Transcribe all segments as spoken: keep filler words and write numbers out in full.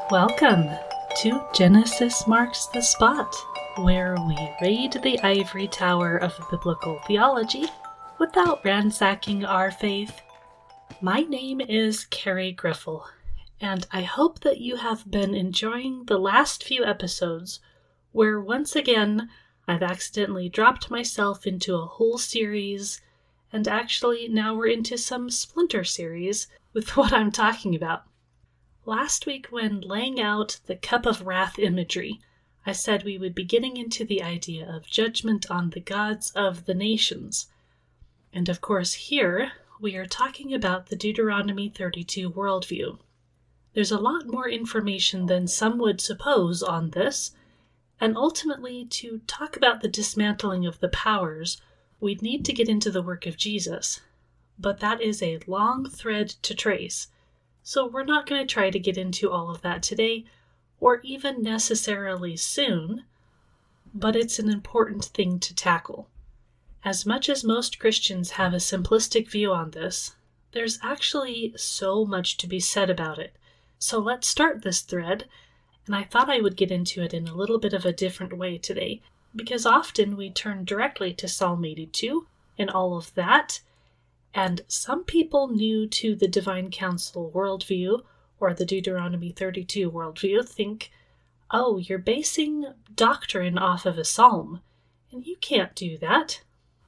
Welcome to Genesis Marks the Spot, where we raid the ivory tower of biblical theology without ransacking our faith. My name is Carrie Griffel, and I hope that you have been enjoying the last few episodes where once again I've accidentally dropped myself into a whole series, and actually now we're into some splinter series with what I'm talking about. Last week, when laying out the cup of wrath imagery, I said we would be getting into the idea of judgment on the gods of the nations. And of course here, we are talking about the Deuteronomy thirty-two worldview. There's a lot more information than some would suppose on this, and ultimately, to talk about the dismantling of the powers, we'd need to get into the work of Jesus. But that is a long thread to trace. So we're not going to try to get into all of that today, or even necessarily soon, but it's an important thing to tackle. As much as most Christians have a simplistic view on this, there's actually so much to be said about it. So let's start this thread, and I thought I would get into it in a little bit of a different way today, because often we turn directly to Psalm eighty-two and all of that, and some people new to the Divine Council worldview, or the Deuteronomy thirty-two worldview, think, oh, you're basing doctrine off of a psalm, and you can't do that.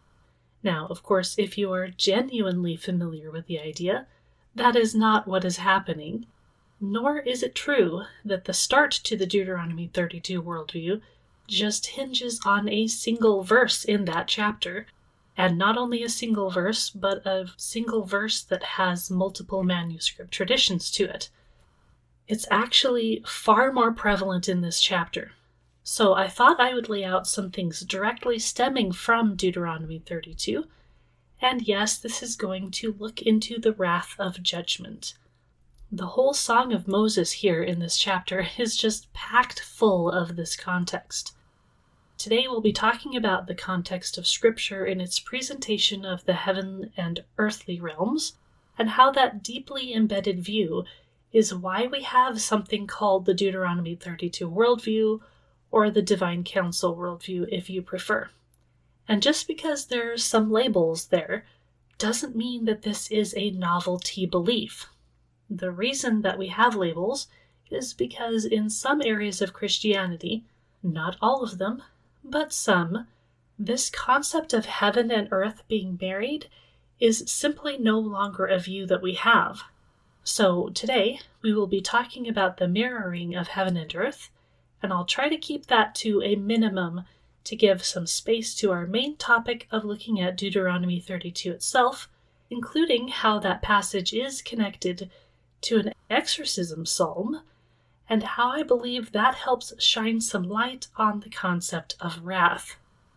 Now, of course, if you are genuinely familiar with the idea, that is not what is happening, nor is it true that the start to the Deuteronomy thirty-two worldview just hinges on a single verse in that chapter. And not only a single verse, but a single verse that has multiple manuscript traditions to it. It's actually far more prevalent in this chapter. So I thought I would lay out some things directly stemming from Deuteronomy thirty-two. And yes, this is going to look into the wrath of judgment. The whole Song of Moses here in this chapter is just packed full of this context. Today we'll be talking about the context of Scripture in its presentation of the heaven and earthly realms, and how that deeply embedded view is why we have something called the Deuteronomy thirty-two worldview, or the Divine Council worldview if you prefer. And just because there's some labels there, doesn't mean that this is a novelty belief. The reason that we have labels is because in some areas of Christianity, not all of them, but some, this concept of heaven and earth being married is simply no longer a view that we have. So today, we will be talking about the mirroring of heaven and earth, and I'll try to keep that to a minimum to give some space to our main topic of looking at Deuteronomy thirty-two itself, including how that passage is connected to an exorcism psalm, and how I believe that helps shine some light on the concept of wrath.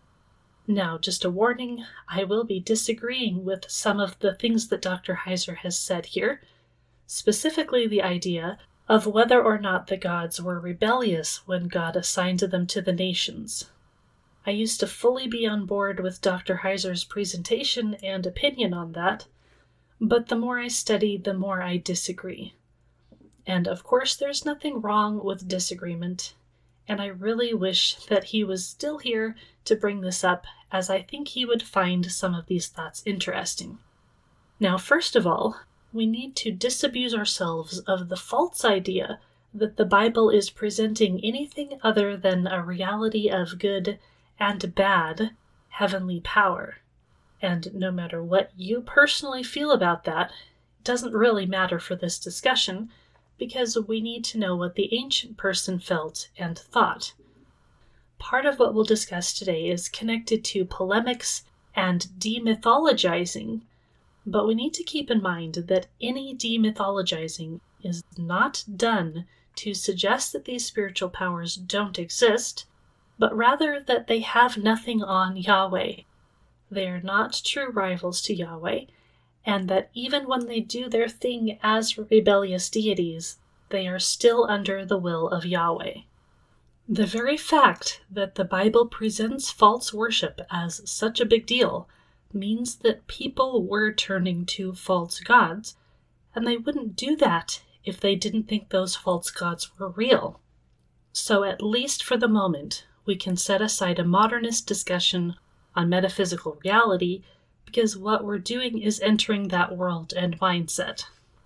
Now, just a warning, I will be disagreeing with some of the things that Doctor Heiser has said here, specifically the idea of whether or not the gods were rebellious when God assigned them to the nations. I used to fully be on board with Doctor Heiser's presentation and opinion on that, but the more I study, the more I disagree. And of course, there's nothing wrong with disagreement, and I really wish that he was still here to bring this up, as I think he would find some of these thoughts interesting. Now, first of all, we need to disabuse ourselves of the false idea that the Bible is presenting anything other than a reality of good and bad heavenly power. And no matter what you personally feel about that, it doesn't really matter for this discussion, because we need to know what the ancient person felt and thought. Part of what we'll discuss today is connected to polemics and demythologizing, but we need to keep in mind that any demythologizing is not done to suggest that these spiritual powers don't exist, but rather that they have nothing on Yahweh. They are not true rivals to Yahweh, and that even when they do their thing as rebellious deities, they are still under the will of Yahweh. The very fact that the Bible presents false worship as such a big deal means that people were turning to false gods, and they wouldn't do that if they didn't think those false gods were real. So at least for the moment, we can set aside a modernist discussion on metaphysical reality, because what we're doing is entering that world and mindset.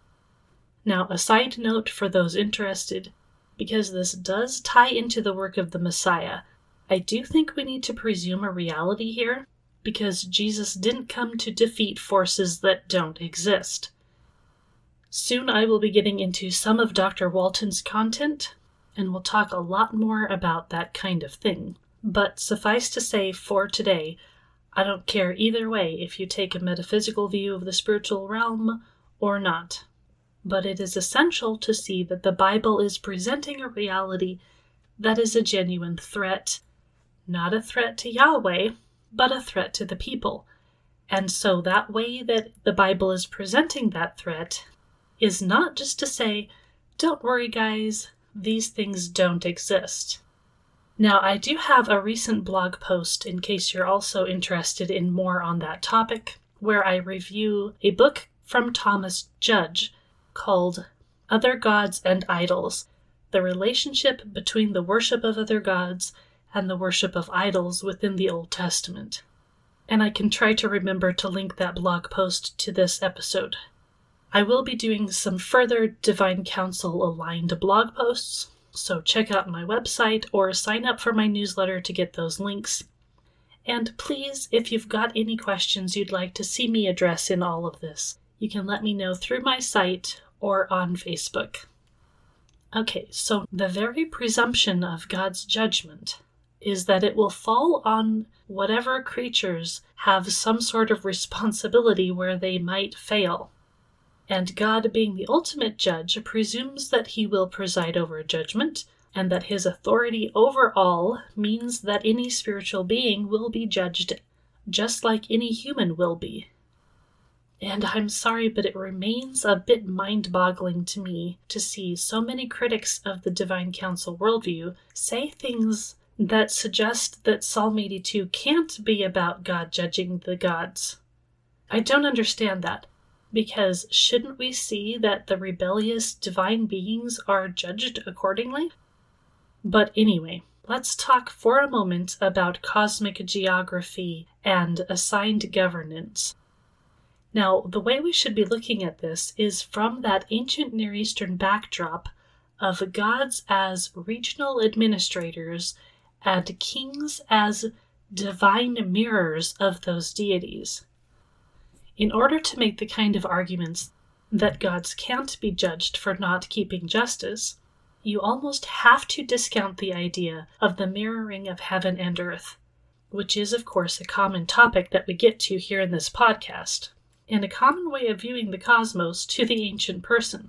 Now, a side note for those interested, because this does tie into the work of the Messiah, I do think we need to presume a reality here, because Jesus didn't come to defeat forces that don't exist. Soon I will be getting into some of Doctor Walton's content, and we'll talk a lot more about that kind of thing. But suffice to say, for today, I don't care either way if you take a metaphysical view of the spiritual realm or not. But it is essential to see that the Bible is presenting a reality that is a genuine threat. Not a threat to Yahweh, but a threat to the people. And so that way that the Bible is presenting that threat is not just to say, don't worry guys, these things don't exist. Now, I do have a recent blog post in case you're also interested in more on that topic, where I review a book from Thomas Judge called Other Gods and Idols, the relationship between the worship of other gods and the worship of idols within the Old Testament. And I can try to remember to link that blog post to this episode. I will be doing some further Divine Council aligned blog posts, so check out my website or sign up for my newsletter to get those links. And please, if you've got any questions you'd like to see me address in all of this, you can let me know through my site or on Facebook. Okay, so the very presumption of God's judgment is that it will fall on whatever creatures have some sort of responsibility where they might fail. And God, being the ultimate judge, presumes that he will preside over judgment, and that his authority over all means that any spiritual being will be judged just like any human will be. And I'm sorry, but it remains a bit mind-boggling to me to see so many critics of the Divine Council worldview say things that suggest that Psalm eighty-two can't be about God judging the gods. I don't understand that. Because shouldn't we see that the rebellious divine beings are judged accordingly? But anyway, let's talk for a moment about cosmic geography and assigned governance. Now, the way we should be looking at this is from that ancient Near Eastern backdrop of gods as regional administrators and kings as divine mirrors of those deities. In order to make the kind of arguments that gods can't be judged for not keeping justice, you almost have to discount the idea of the mirroring of heaven and earth, which is, of course, a common topic that we get to here in this podcast, and a common way of viewing the cosmos to the ancient person.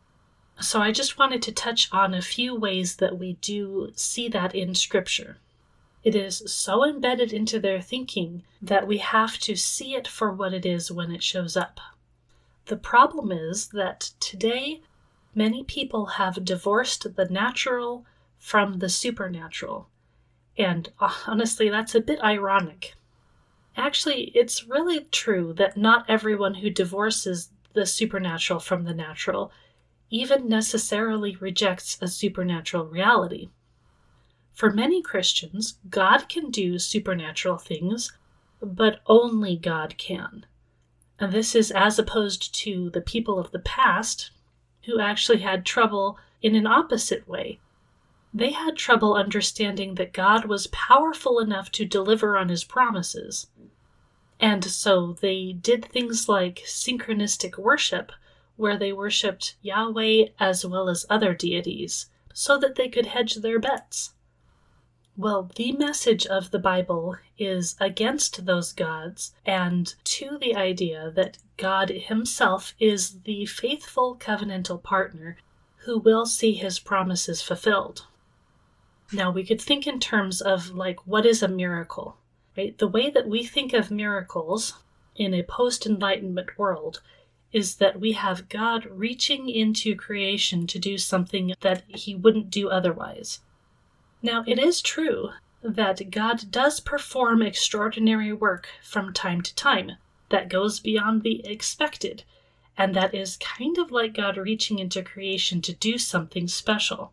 So I just wanted to touch on a few ways that we do see that in Scripture. It is so embedded into their thinking that we have to see it for what it is when it shows up. The problem is that today, many people have divorced the natural from the supernatural. And honestly, that's a bit ironic. Actually, it's really true that not everyone who divorces the supernatural from the natural even necessarily rejects a supernatural reality. For many Christians, God can do supernatural things, but only God can. And this is as opposed to the people of the past, who actually had trouble in an opposite way. They had trouble understanding that God was powerful enough to deliver on his promises. And so they did things like synchronistic worship, where they worshipped Yahweh as well as other deities, so that they could hedge their bets. Well, the message of the Bible is against those gods and to the idea that God himself is the faithful covenantal partner who will see his promises fulfilled. Now, we could think in terms of, like, what is a miracle, right? The way that we think of miracles in a post-Enlightenment world is that we have God reaching into creation to do something that he wouldn't do otherwise. Now, it is true that God does perform extraordinary work from time to time that goes beyond the expected, and that is kind of like God reaching into creation to do something special.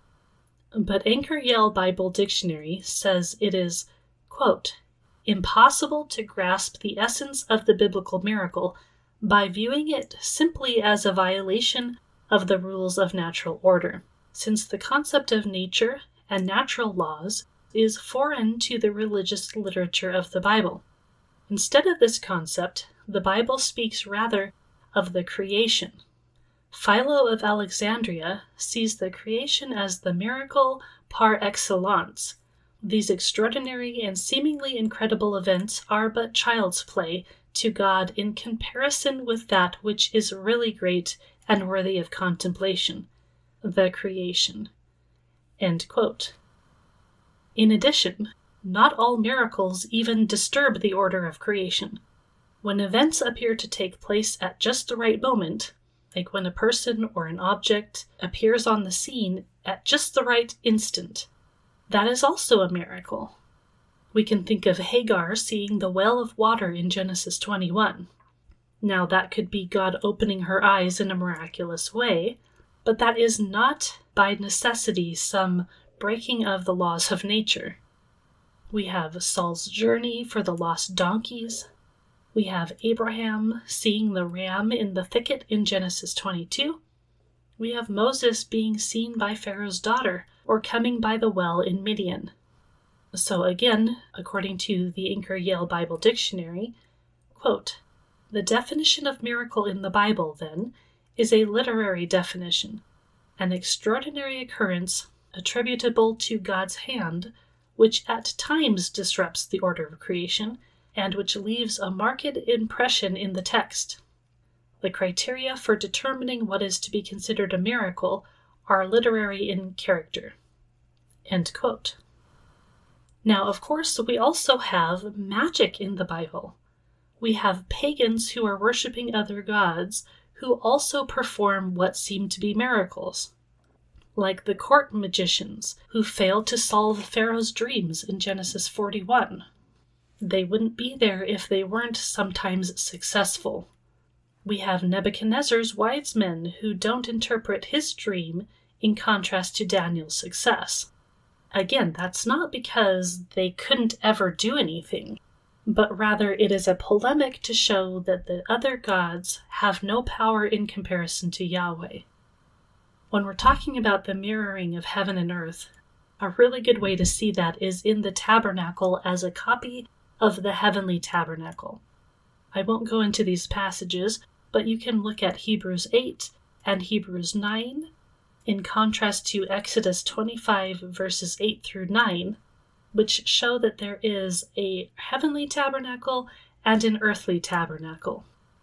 But Anchor Yale Bible Dictionary says it is, quote, impossible to grasp the essence of the biblical miracle by viewing it simply as a violation of the rules of natural order, since the concept of nature and natural laws is foreign to the religious literature of the Bible. Instead of this concept, the Bible speaks rather of the creation. Philo of Alexandria sees the creation as the miracle par excellence. These extraordinary and seemingly incredible events are but child's play to God in comparison with that which is really great and worthy of contemplation, the creation. End quote. In addition, not all miracles even disturb the order of creation. When events appear to take place at just the right moment, like when a person or an object appears on the scene at just the right instant, that is also a miracle. We can think of Hagar seeing the well of water in Genesis twenty-one. Now that could be God opening her eyes in a miraculous way, but that is not by necessity some breaking of the laws of nature. We have Saul's journey for the lost donkeys. We have Abraham seeing the ram in the thicket in Genesis twenty-two. We have Moses being seen by Pharaoh's daughter, or coming by the well in Midian. So again, according to the Anchor Yale Bible Dictionary, quote, the definition of miracle in the Bible, then, is a literary definition, an extraordinary occurrence attributable to God's hand, which at times disrupts the order of creation, and which leaves a marked impression in the text. The criteria for determining what is to be considered a miracle are literary in character. End quote. Now, of course, we also have magic in the Bible. We have pagans who are worshiping other gods who also perform what seem to be miracles, like the court magicians who failed to solve Pharaoh's dreams in Genesis forty-one. They wouldn't be there if they weren't sometimes successful. We have Nebuchadnezzar's wise men who don't interpret his dream in contrast to Daniel's success. Again, that's not because they couldn't ever do anything, but rather it is a polemic to show that the other gods have no power in comparison to Yahweh. When we're talking about the mirroring of heaven and earth, a really good way to see that is in the tabernacle as a copy of the heavenly tabernacle. I won't go into these passages, but you can look at Hebrews eight and Hebrews nine, in contrast to Exodus twenty-five verses eight through nine, which show that there is a heavenly tabernacle and an earthly tabernacle.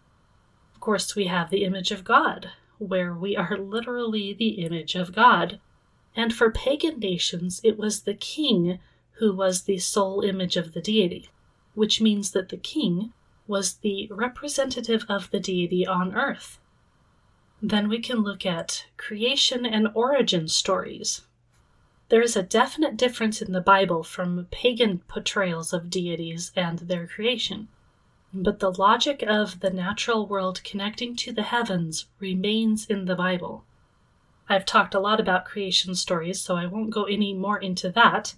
Of course, we have the image of God, where we are literally the image of God. And for pagan nations, it was the king who was the sole image of the deity, which means that the king was the representative of the deity on earth. Then we can look at creation and origin stories. There is a definite difference in the Bible from pagan portrayals of deities and their creation, but the logic of the natural world connecting to the heavens remains in the Bible. I've talked a lot about creation stories, so I won't go any more into that,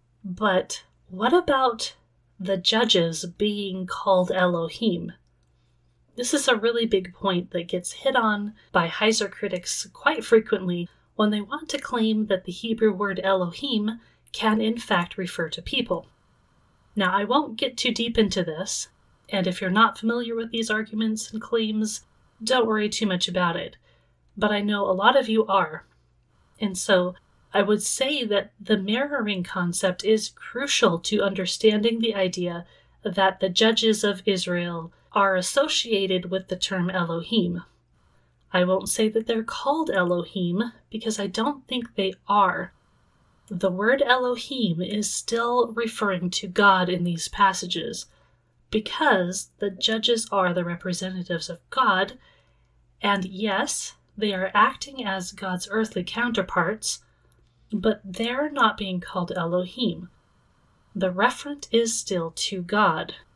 but what about the judges being called Elohim? This is a really big point that gets hit on by Heiser critics quite frequently when they want to claim that the Hebrew word Elohim can in fact refer to people. Now, I won't get too deep into this, and if you're not familiar with these arguments and claims, don't worry too much about it. But I know a lot of you are. And so I would say that the mirroring concept is crucial to understanding the idea that the judges of Israel are associated with the term Elohim. I won't say that they're called Elohim, because I don't think they are. The word Elohim is still referring to God in these passages, because the judges are the representatives of God, and yes, they are acting as God's earthly counterparts, but they're not being called Elohim. The referent is still to God.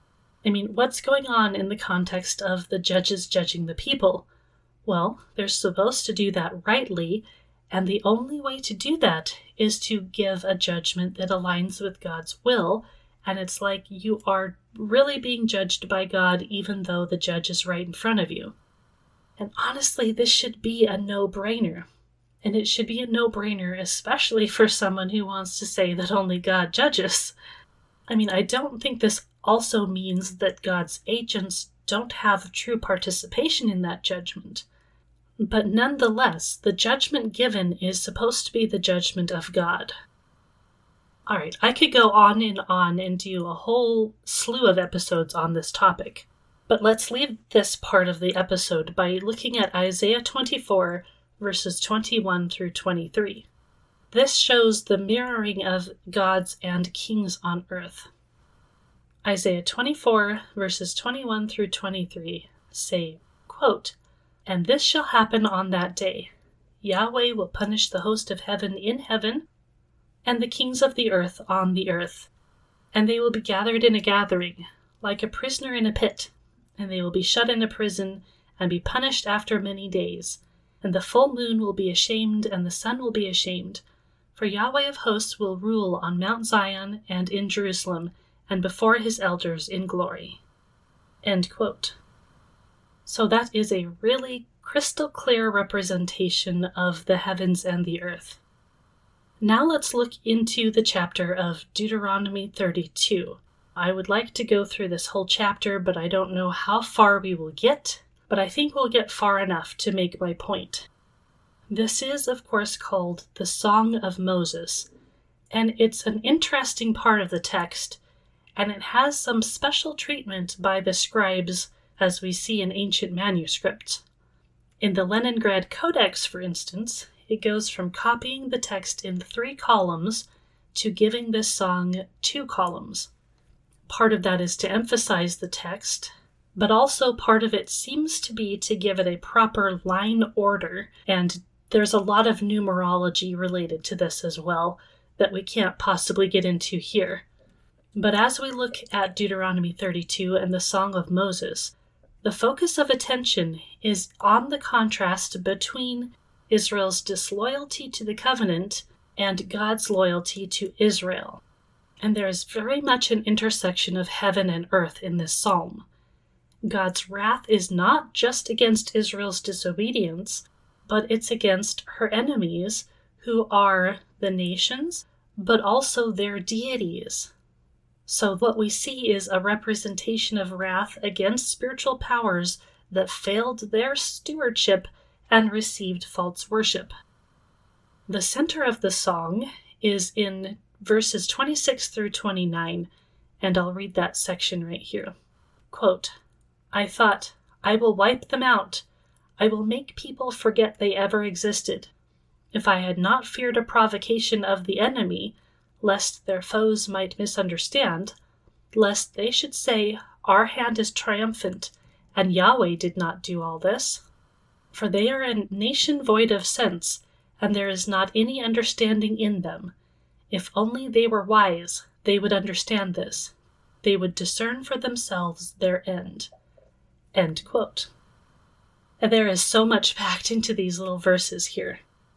I mean, what's going on in the context of the judges judging the people? Well, they're supposed to do that rightly, and the only way to do that is to give a judgment that aligns with God's will, and it's like you are really being judged by God even though the judge is right in front of you. And honestly, this should be a no-brainer. And it should be a no-brainer, especially for someone who wants to say that only God judges. I mean, I don't think this also means that God's agents don't have true participation in that judgment. But nonetheless, the judgment given is supposed to be the judgment of God. Alright, I could go on and on and do a whole slew of episodes on this topic. But let's leave this part of the episode by looking at Isaiah twenty-four, verses twenty-one through twenty-three. This shows the mirroring of gods and kings on earth. Isaiah twenty-four, verses twenty-one through twenty-three say, quote, "And this shall happen on that day. Yahweh will punish the host of heaven in heaven, and the kings of the earth on the earth. And they will be gathered in a gathering, like a prisoner in a pit, and they will be shut in a prison, and be punished after many days. And the full moon will be ashamed, and the sun will be ashamed. For Yahweh of hosts will rule on Mount Zion and in Jerusalem, and before his elders in glory." End quote. So that is a really crystal clear representation of the heavens and the earth. Now let's look into the chapter of Deuteronomy thirty-two. I would like to go through this whole chapter, but I don't know how far we will get, but I think we'll get far enough to make my point. This is, of course, called the Song of Moses, and it's an interesting part of the text, and it has some special treatment by the scribes as we see in ancient manuscripts. In the Leningrad Codex, for instance, it goes from copying the text in three columns to giving this song two columns. Part of that is to emphasize the text, but also part of it seems to be to give it a proper line order, and there's a lot of numerology related to this as well that we can't possibly get into here. But as we look at Deuteronomy thirty-two and the Song of Moses, the focus of attention is on the contrast between Israel's disloyalty to the covenant and God's loyalty to Israel. And there is very much an intersection of heaven and earth in this psalm. God's wrath is not just against Israel's disobedience, but it's against her enemies, who are the nations, but also their deities. So what we see is a representation of wrath against spiritual powers that failed their stewardship and received false worship. The center of the song is in verses twenty-six through twenty-nine, and I'll read that section right here. Quote, "I thought, I will wipe them out. I will make people forget they ever existed. If I had not feared a provocation of the enemy, lest their foes might misunderstand, lest they should say, our hand is triumphant, and Yahweh did not do all this. For they are a nation void of sense, and there is not any understanding in them. If only they were wise, they would understand this. They would discern for themselves their end." End quote. And there is so much packed into these little verses here.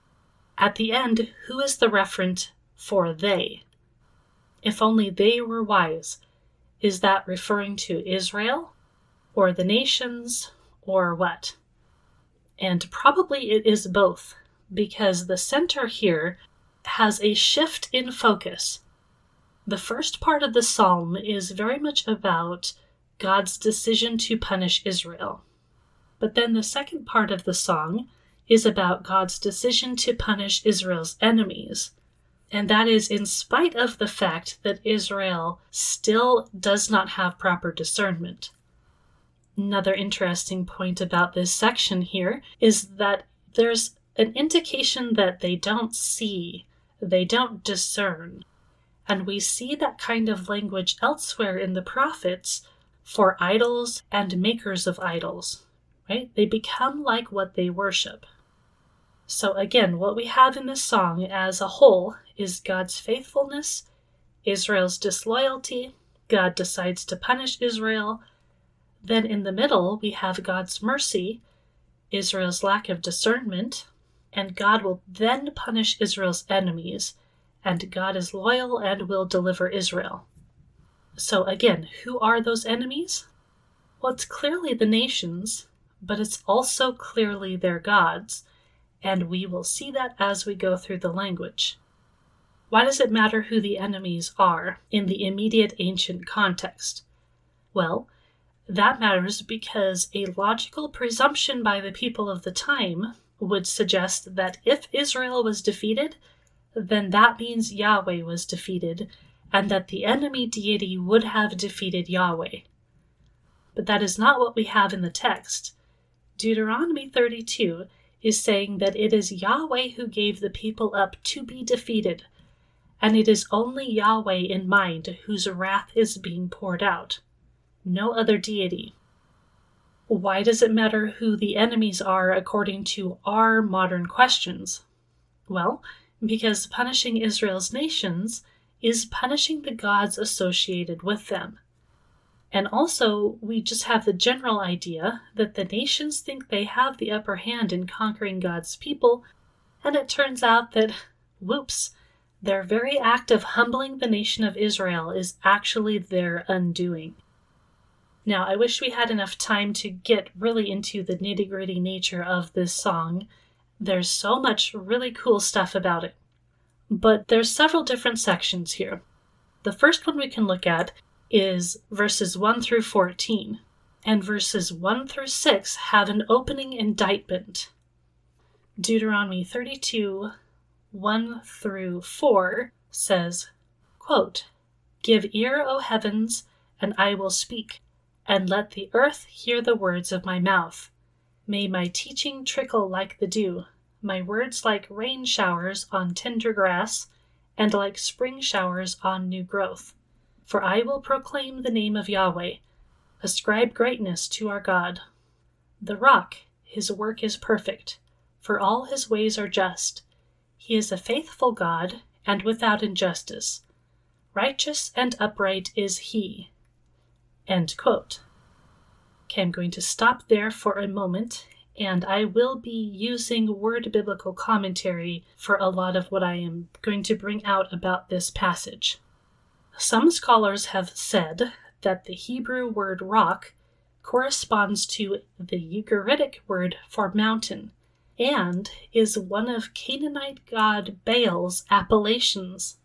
At the end, who is the referent for they? If only they were wise, is that referring to Israel, or the nations, or what? And probably it is both, because the center here has a shift in focus. The first part of the psalm is very much about God's decision to punish Israel. But then the second part of the song is about God's decision to punish Israel's enemies. And that is in spite of the fact that Israel still does not have proper discernment. Another interesting point about this section here is that there's an indication that they don't see, they don't discern. And we see that kind of language elsewhere in the prophets for idols and makers of idols, right? They become like what they worship. So again, what we have in this song as a whole is God's faithfulness, Israel's disloyalty, God decides to punish Israel. Then in the middle, we have God's mercy, Israel's lack of discernment, and God will then punish Israel's enemies, and God is loyal and will deliver Israel. So again, who are those enemies? Well, it's clearly the nations, but it's also clearly their gods, and we will see that as we go through the language. Why does it matter who the enemies are in the immediate ancient context? Well, that matters because a logical presumption by the people of the time would suggest that if Israel was defeated, then that means Yahweh was defeated, and that the enemy deity would have defeated Yahweh. But that is not what we have in the text. Deuteronomy thirty-two is saying that it is Yahweh who gave the people up to be defeated, and it is only Yahweh in mind whose wrath is being poured out, no other deity. Why does it matter who the enemies are according to our modern questions? Well, because punishing Israel's nations is punishing the gods associated with them. And also, we just have the general idea that the nations think they have the upper hand in conquering God's people, and it turns out that, whoops, their very act of humbling the nation of Israel is actually their undoing. Now, I wish we had enough time to get really into the nitty-gritty nature of this song. There's so much really cool stuff about it. But there's several different sections here. The first one we can look at is verses one through fourteen, and verses one through six have an opening indictment. Deuteronomy thirty-two, one through four says, quote, "Give ear, O heavens, and I will speak, and let the earth hear the words of my mouth. May my teaching trickle like the dew, my words like rain showers on tender grass, and like spring showers on new growth. For I will proclaim the name of Yahweh, ascribe greatness to our God. The rock, his work is perfect, for all his ways are just. He is a faithful God, and without injustice. Righteous and upright is he." End quote. Okay, I'm going to stop there for a moment, and I will be using Word Biblical Commentary for a lot of what I am going to bring out about this passage. Some scholars have said that the Hebrew word rock corresponds to the Ugaritic word for mountain, and is one of Canaanite god Baal's appellations.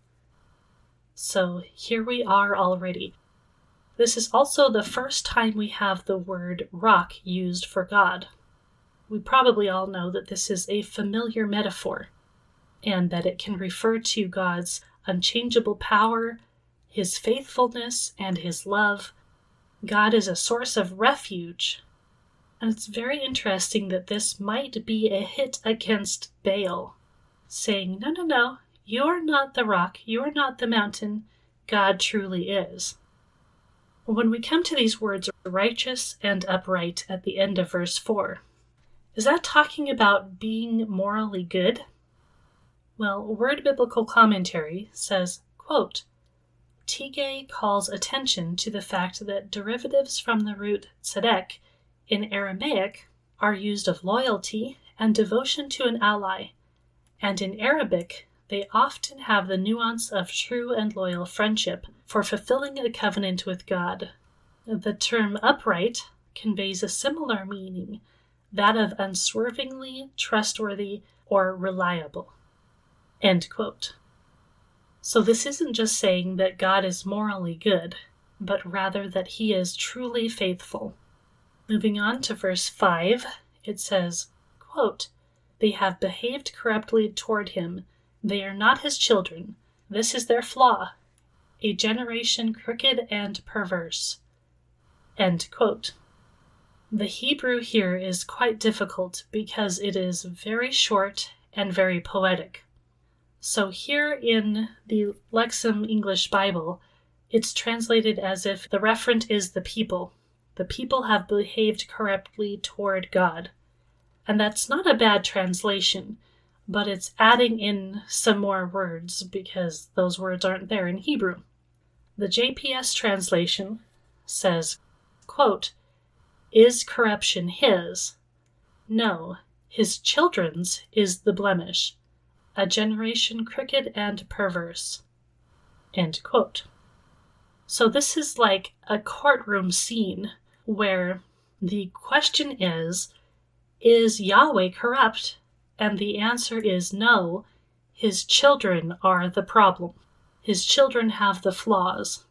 So here we are already. This is also the first time we have the word rock used for God. We probably all know that this is a familiar metaphor, and that it can refer to God's unchangeable power, his faithfulness, and his love. God is a source of refuge. And it's very interesting that this might be a hit against Baal, saying, no, no, no, you are not the rock, you are not the mountain, God truly is. When we come to these words, righteous and upright, at the end of verse four, is that talking about being morally good? Well, Word Biblical Commentary says, quote, Tigay calls attention to the fact that derivatives from the root tzedek in Aramaic are used of loyalty and devotion to an ally, and in Arabic they often have the nuance of true and loyal friendship for fulfilling a covenant with God. The term upright conveys a similar meaning, that of unswervingly trustworthy or reliable. End quote. So this isn't just saying that God is morally good, but rather that he is truly faithful. Moving on to verse five, it says, quote, "They have behaved corruptly toward him. They are not his children. This is their flaw. A generation crooked and perverse." End quote. The Hebrew here is quite difficult because it is very short and very poetic. So here in the Lexham English Bible, it's translated as if the referent is the people. The people have behaved corruptly toward God. And that's not a bad translation, but it's adding in some more words because those words aren't there in Hebrew. The J P S translation says, quote, "Is corruption his? No, his children's is the blemish, a generation crooked and perverse." End quote. So this is like a courtroom scene where the question is, is Yahweh corrupt? And the answer is no, his children are the problem. His children have the flaws.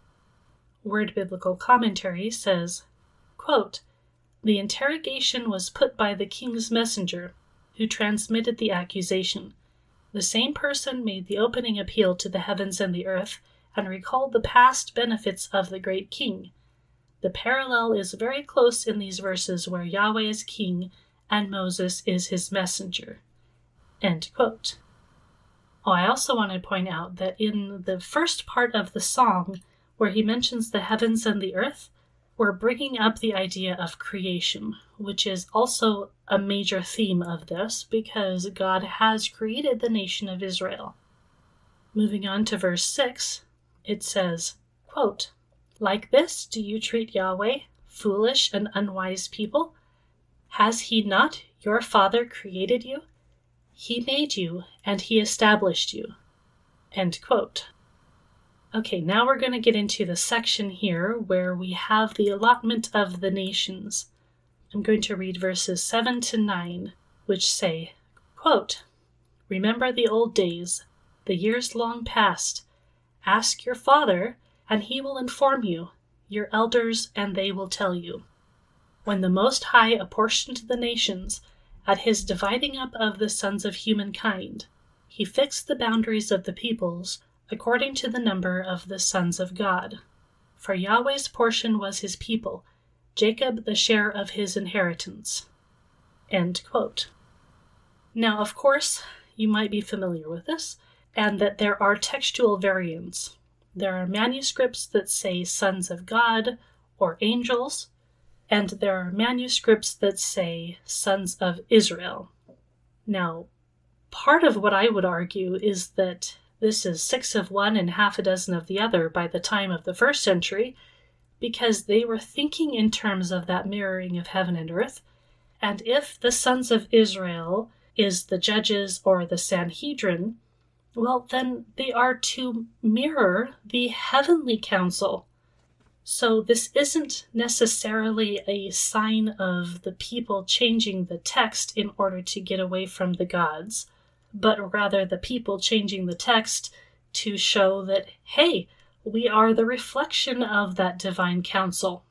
Word Biblical Commentary says, quote, "The interrogation was put by the king's messenger, who transmitted the accusation. The same person made the opening appeal to the heavens and the earth, and recalled the past benefits of the great king. The parallel is very close in these verses where Yahweh is king and Moses is his messenger." End quote. Oh, I also want to point out that in the first part of the song, where he mentions the heavens and the earth, we're bringing up the idea of creation, which is also a major theme of this because God has created the nation of Israel. Moving on to verse six, it says, quote, "Like this do you treat Yahweh, foolish and unwise people? Has he not, your father, created you? He made you, and he established you." End quote. Okay, now we're going to get into the section here where we have the allotment of the nations. I'm going to read verses seven to nine, which say, quote, "Remember the old days, the years long past. Ask your father, and he will inform you, your elders, and they will tell you. When the Most High apportioned the nations, at his dividing up of the sons of humankind, he fixed the boundaries of the peoples according to the number of the sons of God. For Yahweh's portion was his people, Jacob the share of his inheritance." End quote. Now, of course, you might be familiar with this, and that there are textual variants. There are manuscripts that say sons of God or angels, and there are manuscripts that say sons of Israel. Now, part of what I would argue is that this is six of one and half a dozen of the other by the time of the first century, because they were thinking in terms of that mirroring of heaven and earth, and if the sons of Israel is the judges or the Sanhedrin, well, then they are to mirror the heavenly council. So this isn't necessarily a sign of the people changing the text in order to get away from the gods, but rather the people changing the text to show that, hey, we are the reflection of that divine counsel.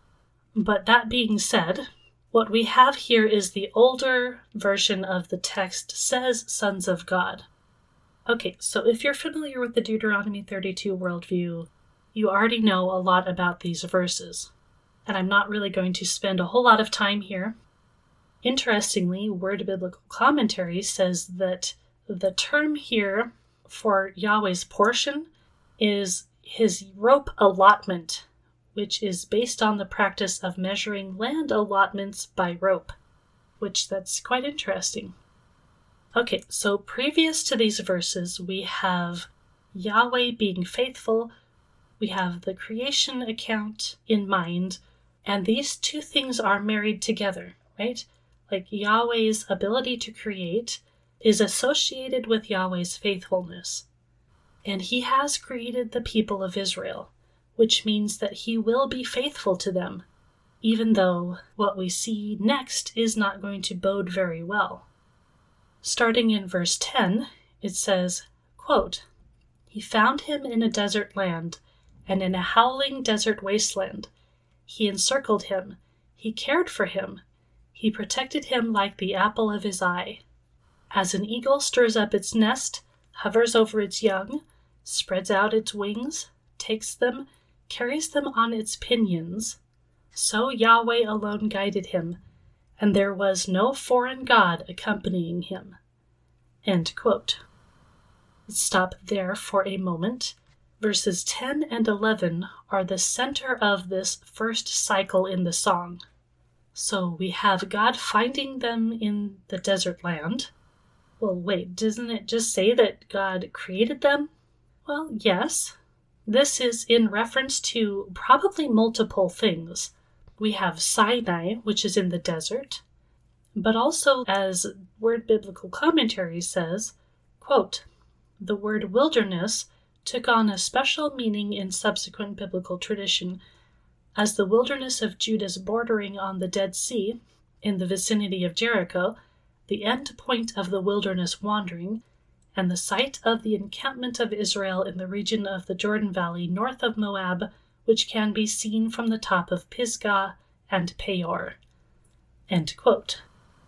But that being said, what we have here is the older version of the text says sons of God. Okay, so if you're familiar with the Deuteronomy thirty-two worldview, you already know a lot about these verses, and I'm not really going to spend a whole lot of time here. Interestingly, Word Biblical Commentary says that the term here for Yahweh's portion is his rope allotment, which is based on the practice of measuring land allotments by rope, which that's quite interesting. Okay, so previous to these verses, we have Yahweh being faithful, we have the creation account in mind, and these two things are married together, right? Like Yahweh's ability to create is associated with Yahweh's faithfulness. And he has created the people of Israel, which means that he will be faithful to them, even though what we see next is not going to bode very well. Starting in verse ten, it says, quote, "He found him in a desert land, and in a howling desert wasteland. He encircled him, he cared for him, he protected him like the apple of his eye. As an eagle stirs up its nest, hovers over its young, spreads out its wings, takes them, carries them on its pinions, so Yahweh alone guided him, and there was no foreign god accompanying him." End quote. Let's stop there for a moment. Verses ten and eleven are the center of this first cycle in the song. So we have God finding them in the desert land. Well, wait, doesn't it just say that God created them? Well, yes. This is in reference to probably multiple things. We have Sinai, which is in the desert, but also, as Word Biblical Commentary says, quote, the word wilderness took on a special meaning in subsequent biblical tradition, as the wilderness of Judah's bordering on the Dead Sea, in the vicinity of Jericho, the end point of the wilderness wandering, and the site of the encampment of Israel in the region of the Jordan Valley north of Moab, which can be seen from the top of Pisgah and Peor. End quote.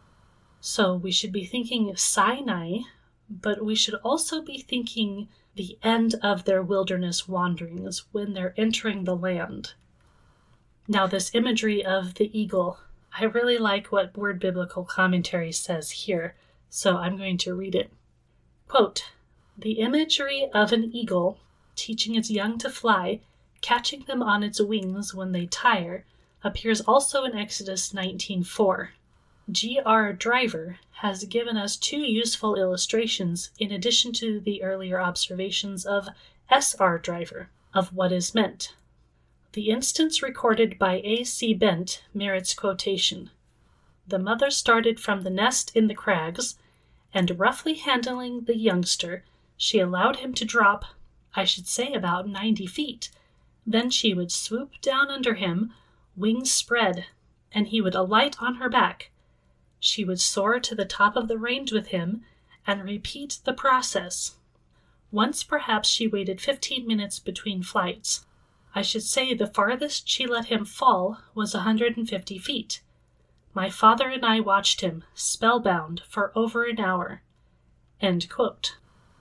So we should be thinking Sinai, but we should also be thinking the end of their wilderness wanderings when they're entering the land. Now, this imagery of the eagle, I really like what Word Biblical Commentary says here, so I'm going to read it. Quote, the imagery of an eagle teaching its young to fly, catching them on its wings when they tire, appears also in Exodus nineteen four. G R Driver has given us two useful illustrations in addition to the earlier observations of S R Driver of what is meant. The instance recorded by A C Bent merits quotation. The mother started from the nest in the crags, and roughly handling the youngster, she allowed him to drop, I should say about ninety feet. Then she would swoop down under him, wings spread, and he would alight on her back. She would soar to the top of the range with him and repeat the process. Once perhaps she waited fifteen minutes between flights. I should say the farthest she let him fall was one hundred fifty feet. My father and I watched him, spellbound, for over an hour. End quote.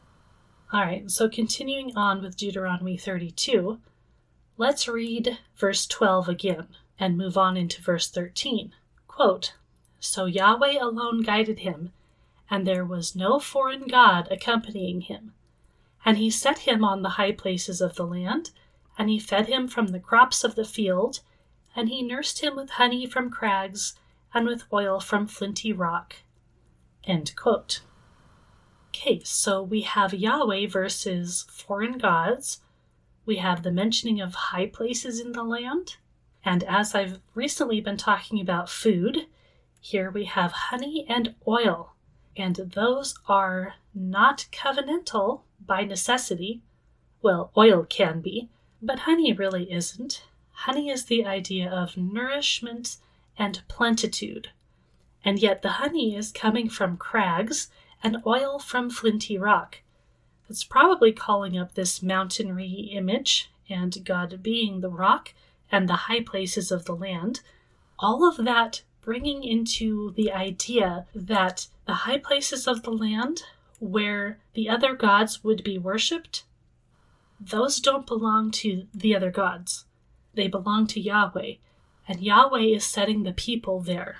All right, so continuing on with Deuteronomy thirty-two, let's read verse twelve again and move on into verse thirteen. Quote, so Yahweh alone guided him, and there was no foreign god accompanying him. And he set him on the high places of the land, and he fed him from the crops of the field, and he nursed him with honey from crags, and with oil from flinty rock. End quote. Okay, so we have Yahweh versus foreign gods. We have the mentioning of high places in the land. And as I've recently been talking about food, here we have honey and oil. And those are not covenantal by necessity. Well, oil can be, but honey really isn't. Honey is the idea of nourishment and plenitude, and yet the honey is coming from crags and oil from flinty rock. It's probably calling up this mountainry image, and God being the rock and the high places of the land, all of that bringing into the idea that the high places of the land where the other gods would be worshipped, those don't belong to the other gods. They belong to Yahweh. And Yahweh is setting the people there.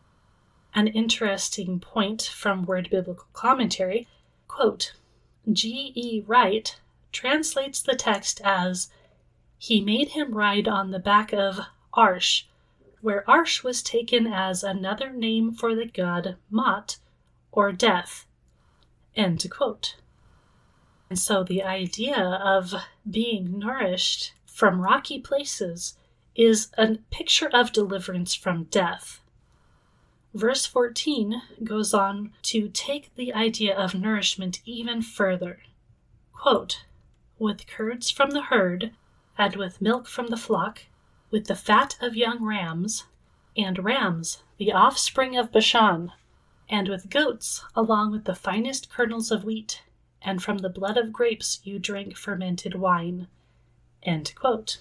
An interesting point from Word Biblical Commentary, quote, G E Wright translates the text as, he made him ride on the back of Arsh, where Arsh was taken as another name for the god Mot, or death. End quote. And so the idea of being nourished from rocky places is a picture of deliverance from death. Verse fourteen goes on to take the idea of nourishment even further. Quote, with curds from the herd, and with milk from the flock, with the fat of young rams, and rams, the offspring of Bashan, and with goats, along with the finest kernels of wheat, and from the blood of grapes you drink fermented wine. End quote.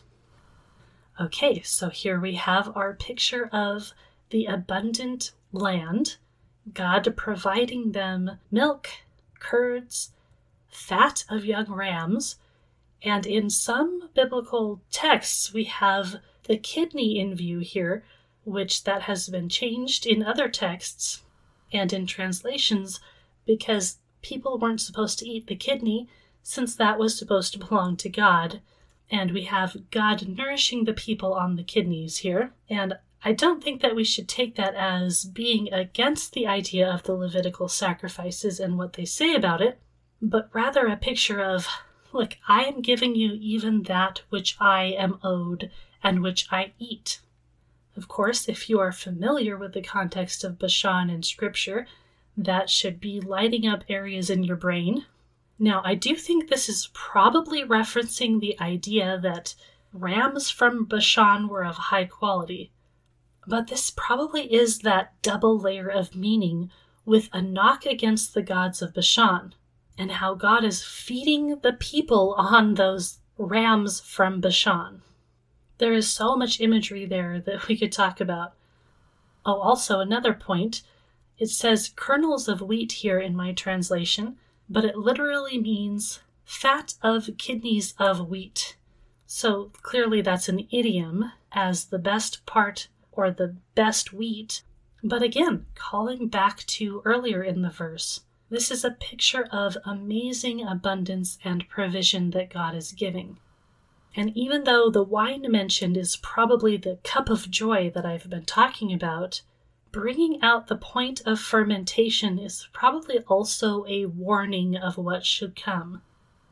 Okay, so here we have our picture of the abundant land, God providing them milk, curds, fat of young rams, and in some biblical texts we have the kidney in view here, which that has been changed in other texts and in translations because people weren't supposed to eat the kidney since that was supposed to belong to God. And we have God nourishing the people on the kidneys here. And I don't think that we should take that as being against the idea of the Levitical sacrifices and what they say about it, but rather a picture of Look, I am giving you even that which I am owed and which I eat. Of course, if you are familiar with the context of Bashan in Scripture, that should be lighting up areas in your brain. Now, I do think this is probably referencing the idea that rams from Bashan were of high quality. But this probably is that double layer of meaning with a knock against the gods of Bashan, and how God is feeding the people on those rams from Bashan. There is so much imagery there that we could talk about. Oh, also another point, it says kernels of wheat here in my translation, but it literally means fat of kidneys of wheat. So clearly that's an idiom as the best part or the best wheat. But again, calling back to earlier in the verse, this is a picture of amazing abundance and provision that God is giving. And even though the wine mentioned is probably the cup of joy that I've been talking about, bringing out the point of fermentation is probably also a warning of what should come.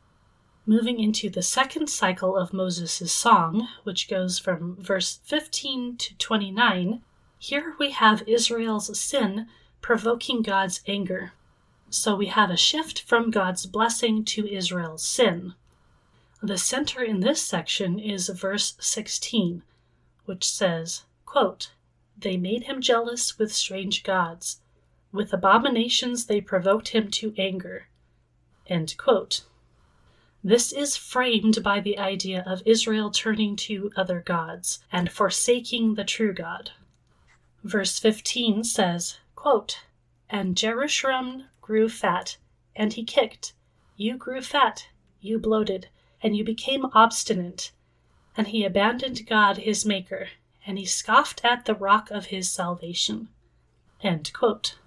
Moving into the second cycle of Moses' song, which goes from verse fifteen to twenty-nine, here we have Israel's sin provoking God's anger. So we have a shift from God's blessing to Israel's sin. The center in this section is verse sixteen, which says, quote, "They made him jealous with strange gods. With abominations they provoked him to anger." End quote. This is framed by the idea of Israel turning to other gods and forsaking the true God. Verse fifteen says, quote, "And Jerusalem grew fat, and he kicked. You grew fat, you bloated, and you became obstinate. And he abandoned God his maker, and he scoffed at the rock of his salvation." End quote.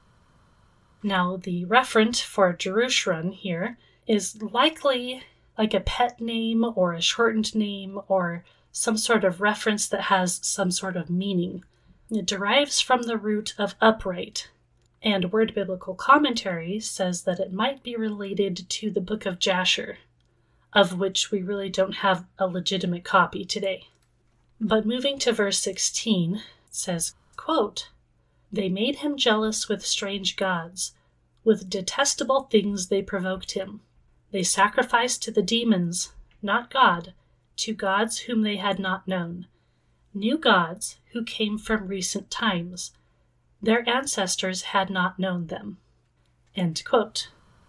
Now, the referent for Jerusalem here is likely like a pet name or a shortened name or some sort of reference that has some sort of meaning. It derives from the root of upright, and Word Biblical Commentary says that it might be related to the book of Jasher, of which we really don't have a legitimate copy today. But moving to verse sixteen, it says, quote, "They made him jealous with strange gods. With detestable things they provoked him. They sacrificed to the demons, not God, to gods whom they had not known. New gods who came from recent times. Their ancestors had not known them." End quote.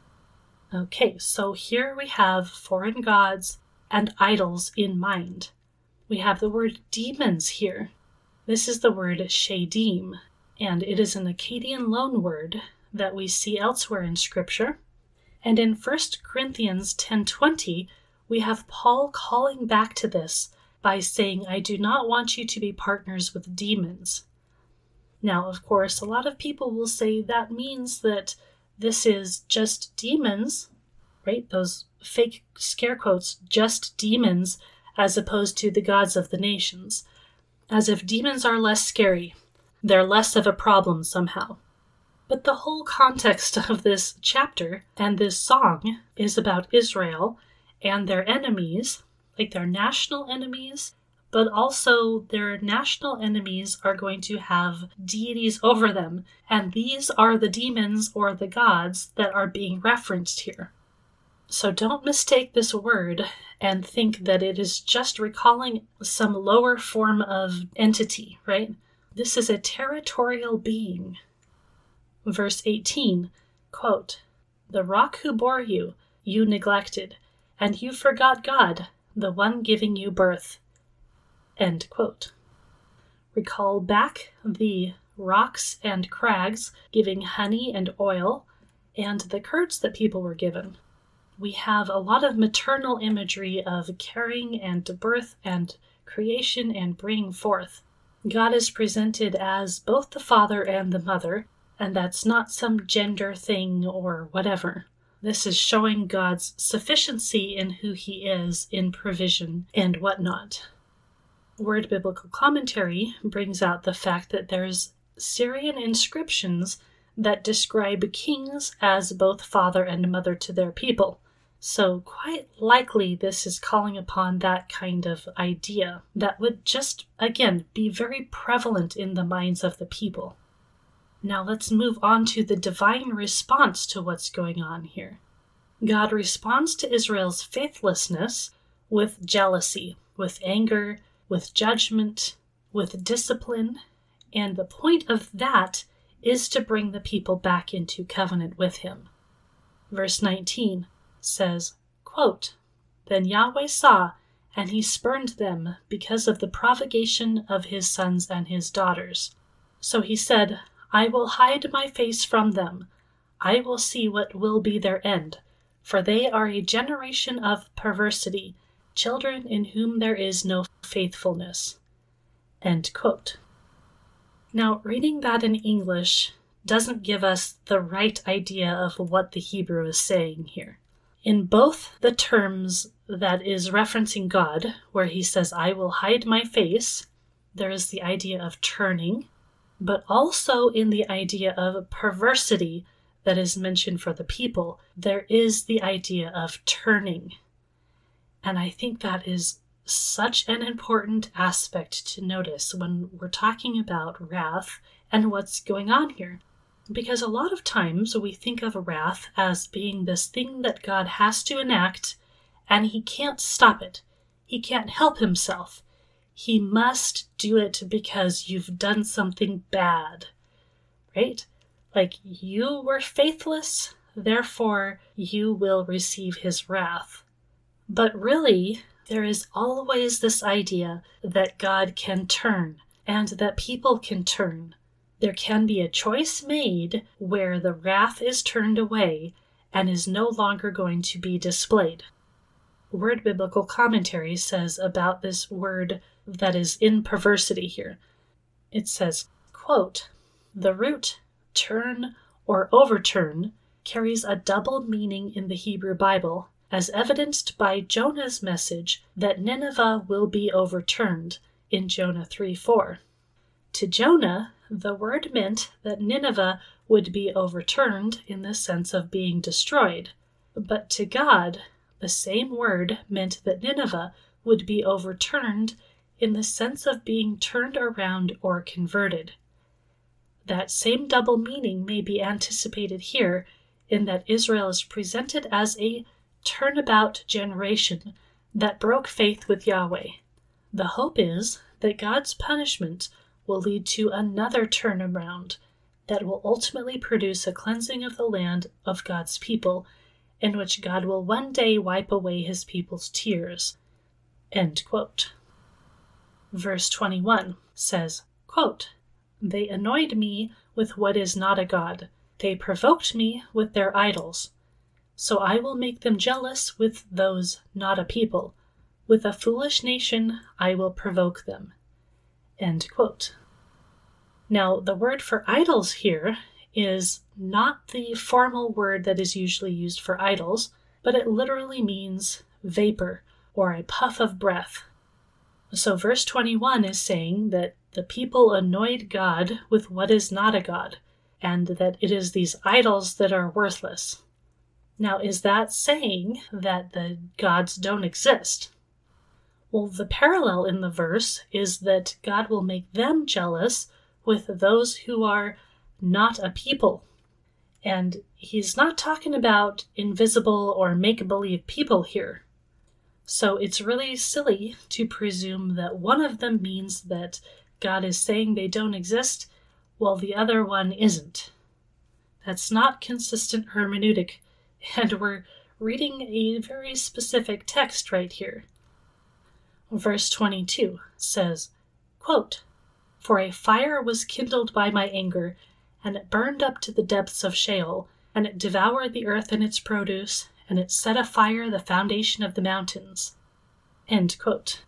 Okay, so here we have foreign gods and idols in mind. We have the word demons here. This is the word shadim, and it is an Akkadian loanword that we see elsewhere in Scripture. And in First Corinthians ten twenty, we have Paul calling back to this by saying, "I do not want you to be partners with demons." Now, of course, a lot of people will say that means that this is just demons, right? Those fake scare quotes, just demons, as opposed to the gods of the nations. As if demons are less scary. They're less of a problem somehow. But the whole context of this chapter and this song is about Israel and their enemies, like their national enemies, but also their national enemies are going to have deities over them, and these are the demons or the gods that are being referenced here. So don't mistake this word and think that it is just recalling some lower form of entity, right? This is a territorial being. Verse eighteen, quote, "The rock who bore you, you neglected, and you forgot God, the one giving you birth." End quote. Recall back the rocks and crags giving honey and oil, and the curds that people were given. We have a lot of maternal imagery of carrying and birth and creation and bringing forth. God is presented as both the father and the mother, and that's not some gender thing or whatever. This is showing God's sufficiency in who he is in provision and whatnot. Word Biblical Commentary brings out the fact that there's Syrian inscriptions that describe kings as both father and mother to their people. So quite likely this is calling upon that kind of idea that would just, again, be very prevalent in the minds of the people. Now let's move on to the divine response to what's going on here. God responds to Israel's faithlessness with jealousy, with anger, with judgment, with discipline, and the point of that is to bring the people back into covenant with him. Verse nineteen says, quote, "Then Yahweh saw, and he spurned them because of the provocation of his sons and his daughters. So he said, I will hide my face from them. I will see what will be their end, for they are a generation of perversity, children in whom there is no faithfulness." End quote. Now, reading that in English doesn't give us the right idea of what the Hebrew is saying here. In both the terms that is referencing God, where he says, I will hide my face, there is the idea of turning, but also in the idea of perversity that is mentioned for the people, there is the idea of turning. And I think that is such an important aspect to notice when we're talking about wrath and what's going on here. Because a lot of times we think of wrath as being this thing that God has to enact, and he can't stop it. He can't help himself. He must do it because you've done something bad, right? Like, you were faithless, therefore you will receive his wrath. But really, there is always this idea that God can turn, and that people can turn. There can be a choice made where the wrath is turned away and is no longer going to be displayed. Word Biblical Commentary says about this word that is in perversity here. It says, quote, "The root turn or overturn carries a double meaning in the Hebrew Bible, as evidenced by Jonah's message that Nineveh will be overturned in Jonah three four. To Jonah, the word meant that Nineveh would be overturned in the sense of being destroyed. But to God, the same word meant that Nineveh would be overturned in the sense of being turned around or converted. That same double meaning may be anticipated here in that Israel is presented as a turnabout generation that broke faith with Yahweh. The hope is that God's punishment will lead to another turnaround that will ultimately produce a cleansing of the land of God's people, in which God will one day wipe away his people's tears." End quote. Verse twenty-one says, quote, "They annoyed me with what is not a god. They provoked me with their idols. So I will make them jealous with those not a people. With a foolish nation I will provoke them." End quote. Now, the word for idols here is not the formal word that is usually used for idols, but it literally means vapor or a puff of breath. So verse twenty-one is saying that the people annoyed God with what is not a god, and that it is these idols that are worthless. Now, is that saying that the gods don't exist? Well, the parallel in the verse is that God will make them jealous with those who are not a people. And he's not talking about invisible or make-believe people here. So it's really silly to presume that one of them means that God is saying they don't exist, while the other one isn't. That's not consistent hermeneutic, and we're reading a very specific text right here. Verse twenty-two says, quote, "For a fire was kindled by my anger, and it burned up to the depths of Sheol, and it devoured the earth and its produce, and it set afire the foundation of the mountains." End quote.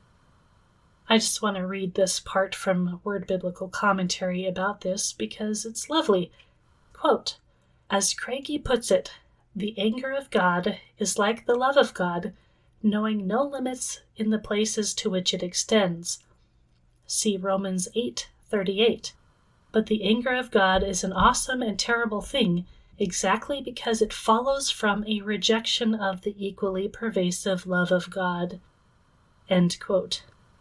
I just want to read this part from Word Biblical Commentary about this because it's lovely. Quote, "As Craigie puts it, the anger of God is like the love of God, knowing no limits in the places to which it extends. See Romans eight thirty-eight. But the anger of God is an awesome and terrible thing exactly because it follows from a rejection of the equally pervasive love of God. End quote.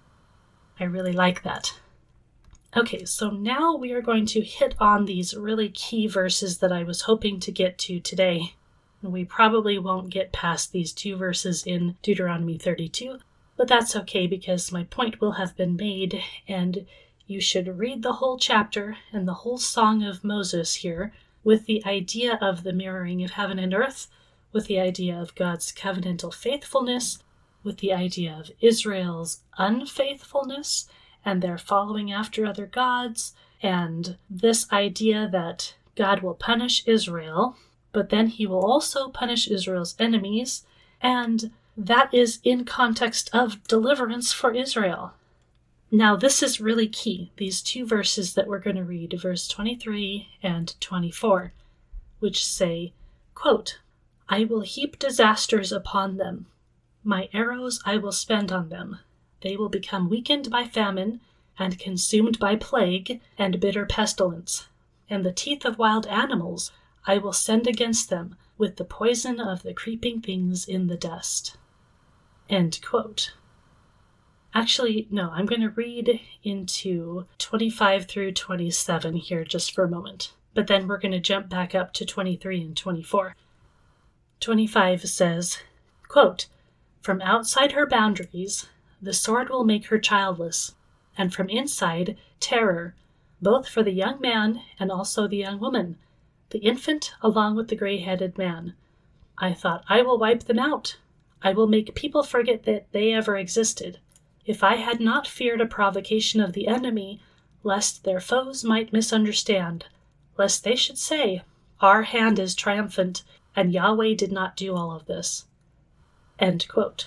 I really like that. Okay, so now we are going to hit on these really key verses that I was hoping to get to today. We probably won't get past these two verses in Deuteronomy thirty-two, but that's okay because my point will have been made, and you should read the whole chapter and the whole Song of Moses here with the idea of the mirroring of heaven and earth, with the idea of God's covenantal faithfulness, with the idea of Israel's unfaithfulness and their following after other gods, and this idea that God will punish Israel, but then he will also punish Israel's enemies, and that is in context of deliverance for Israel. Now, this is really key, these two verses that we're going to read, verse twenty-three and twenty-four, which say, quote, "I will heap disasters upon them. My arrows I will spend on them. They will become weakened by famine and consumed by plague and bitter pestilence. And the teeth of wild animals I will send against them with the poison of the creeping things in the dust." End quote. Actually, no, I'm going to read into twenty-five through twenty-seven here just for a moment, but then we're going to jump back up to twenty-three and twenty-four. twenty-five says, quote, "From outside her boundaries, the sword will make her childless, and from inside, terror, both for the young man and also the young woman, the infant along with the gray-headed man. I thought, I will wipe them out. I will make people forget that they ever existed. If I had not feared a provocation of the enemy, lest their foes might misunderstand, lest they should say, our hand is triumphant, and Yahweh did not do all of this." End quote.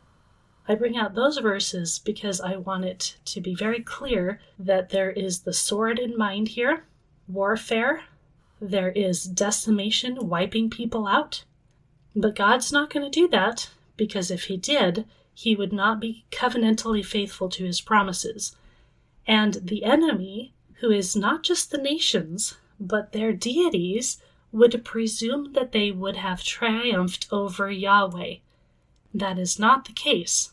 I bring out those verses because I want it to be very clear that there is the sword in mind here, warfare, there is decimation, wiping people out. But God's not going to do that, because if he did, he would not be covenantally faithful to his promises. And the enemy, who is not just the nations, but their deities, would presume that they would have triumphed over Yahweh. That is not the case.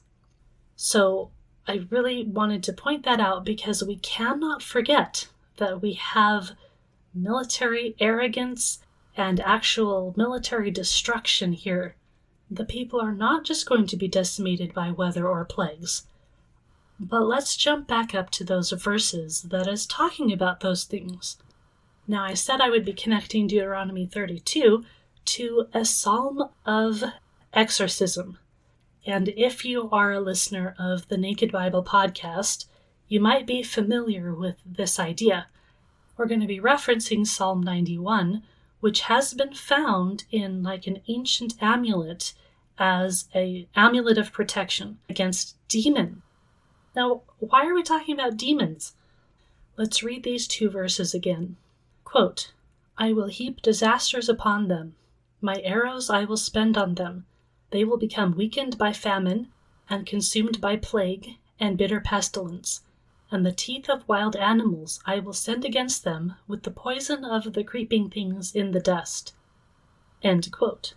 So I really wanted to point that out because we cannot forget that we have military arrogance and actual military destruction here. The people are not just going to be decimated by weather or plagues. But let's jump back up to those verses that is talking about those things. Now, I said I would be connecting Deuteronomy thirty-two to a psalm of exorcism. And if you are a listener of the Naked Bible podcast, you might be familiar with this idea. We're going to be referencing Psalm ninety-one, which has been found in like an ancient amulet as an amulet of protection against demons. Now, why are we talking about demons? Let's read these two verses again. Quote, "I will heap disasters upon them. My arrows I will spend on them. They will become weakened by famine and consumed by plague and bitter pestilence. And the teeth of wild animals I will send against them with the poison of the creeping things in the dust." End quote.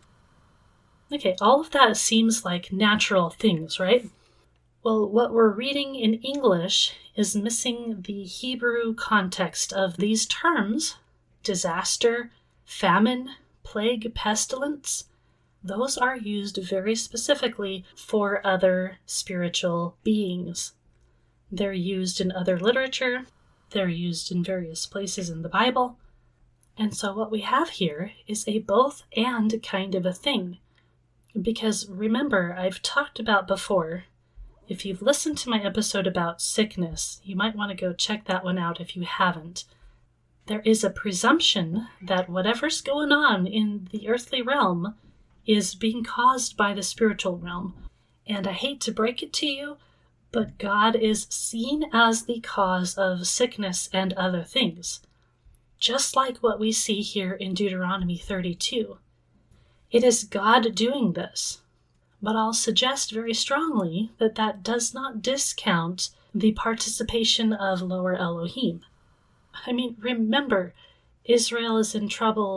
Okay, all of that seems like natural things, right? Well, what we're reading in English is missing the Hebrew context of these terms: disaster, famine, plague, pestilence. Those are used very specifically for other spiritual beings. They're used in other literature, they're used in various places in the Bible, and so what we have here is a both and kind of a thing. Because remember, I've talked about before, if you've listened to my episode about sickness, you might want to go check that one out if you haven't. There is a presumption that whatever's going on in the earthly realm is being caused by the spiritual realm. And I hate to break it to you, but God is seen as the cause of sickness and other things, just like what we see here in Deuteronomy thirty-two. It is God doing this, but I'll suggest very strongly that that does not discount the participation of lower Elohim. I mean, remember, Israel is in trouble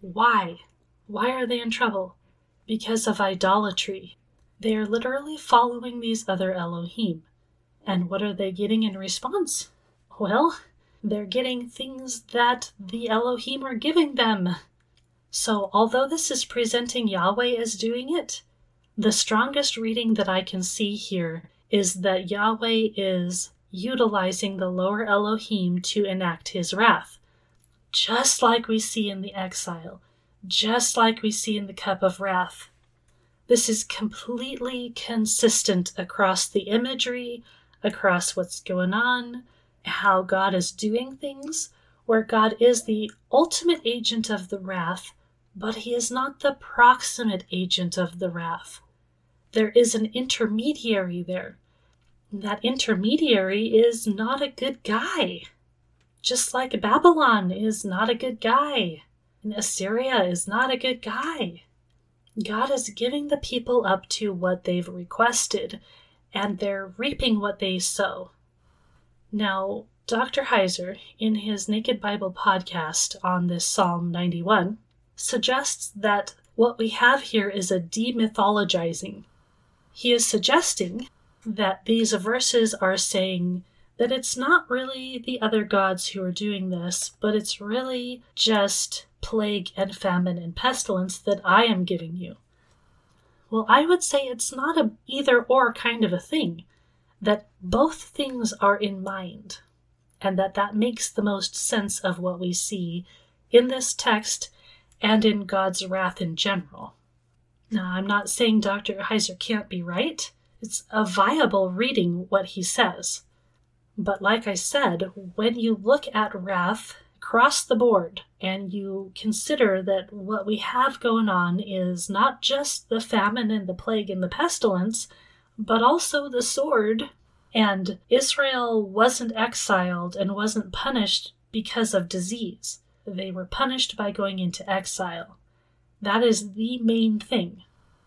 Why? Why are they in trouble? Because of idolatry. They are literally following these other Elohim. And what are they getting in response? Well, they're getting things that the Elohim are giving them. So although this is presenting Yahweh as doing it, the strongest reading that I can see here is that Yahweh is utilizing the lower Elohim to enact his wrath. Just like we see in the exile, just like we see in the cup of wrath. This is completely consistent across the imagery, across what's going on, how God is doing things, where God is the ultimate agent of the wrath, but he is not the proximate agent of the wrath. There is an intermediary there. That intermediary is not a good guy. Just like Babylon is not a good guy, and Assyria is not a good guy. God is giving the people up to what they've requested, and they're reaping what they sow. Now, Doctor Heiser, in his Naked Bible podcast on this Psalm ninety-one, suggests that what we have here is a demythologizing. He is suggesting that these verses are saying that it's not really the other gods who are doing this, but it's really just plague and famine and pestilence that I am giving you. Well, I would say it's not a either-or kind of a thing, that both things are in mind, and that that makes the most sense of what we see in this text and in God's wrath in general. Now, I'm not saying Doctor Heiser can't be right. It's a viable reading what he says. But like I said, when you look at wrath across the board and you consider that what we have going on is not just the famine and the plague and the pestilence, but also the sword, and Israel wasn't exiled and wasn't punished because of disease. They were punished by going into exile. That is the main thing.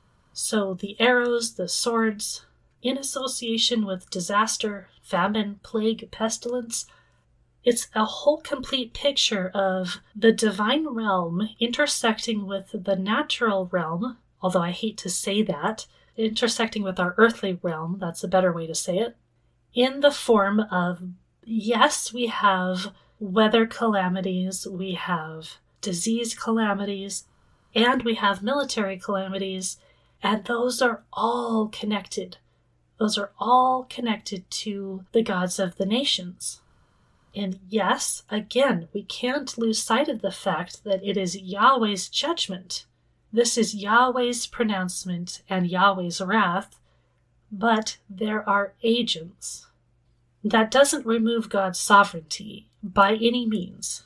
So the arrows, the swords, in association with disaster, famine, plague, pestilence, it's a whole complete picture of the divine realm intersecting with the natural realm, although I hate to say that, intersecting with our earthly realm, that's a better way to say it, in the form of, yes, we have weather calamities, we have disease calamities, and we have military calamities, and those are all connected. Those are all connected to the gods of the nations. And yes, again, we can't lose sight of the fact that it is Yahweh's judgment. This is Yahweh's pronouncement and Yahweh's wrath, but there are agents. That doesn't remove God's sovereignty by any means.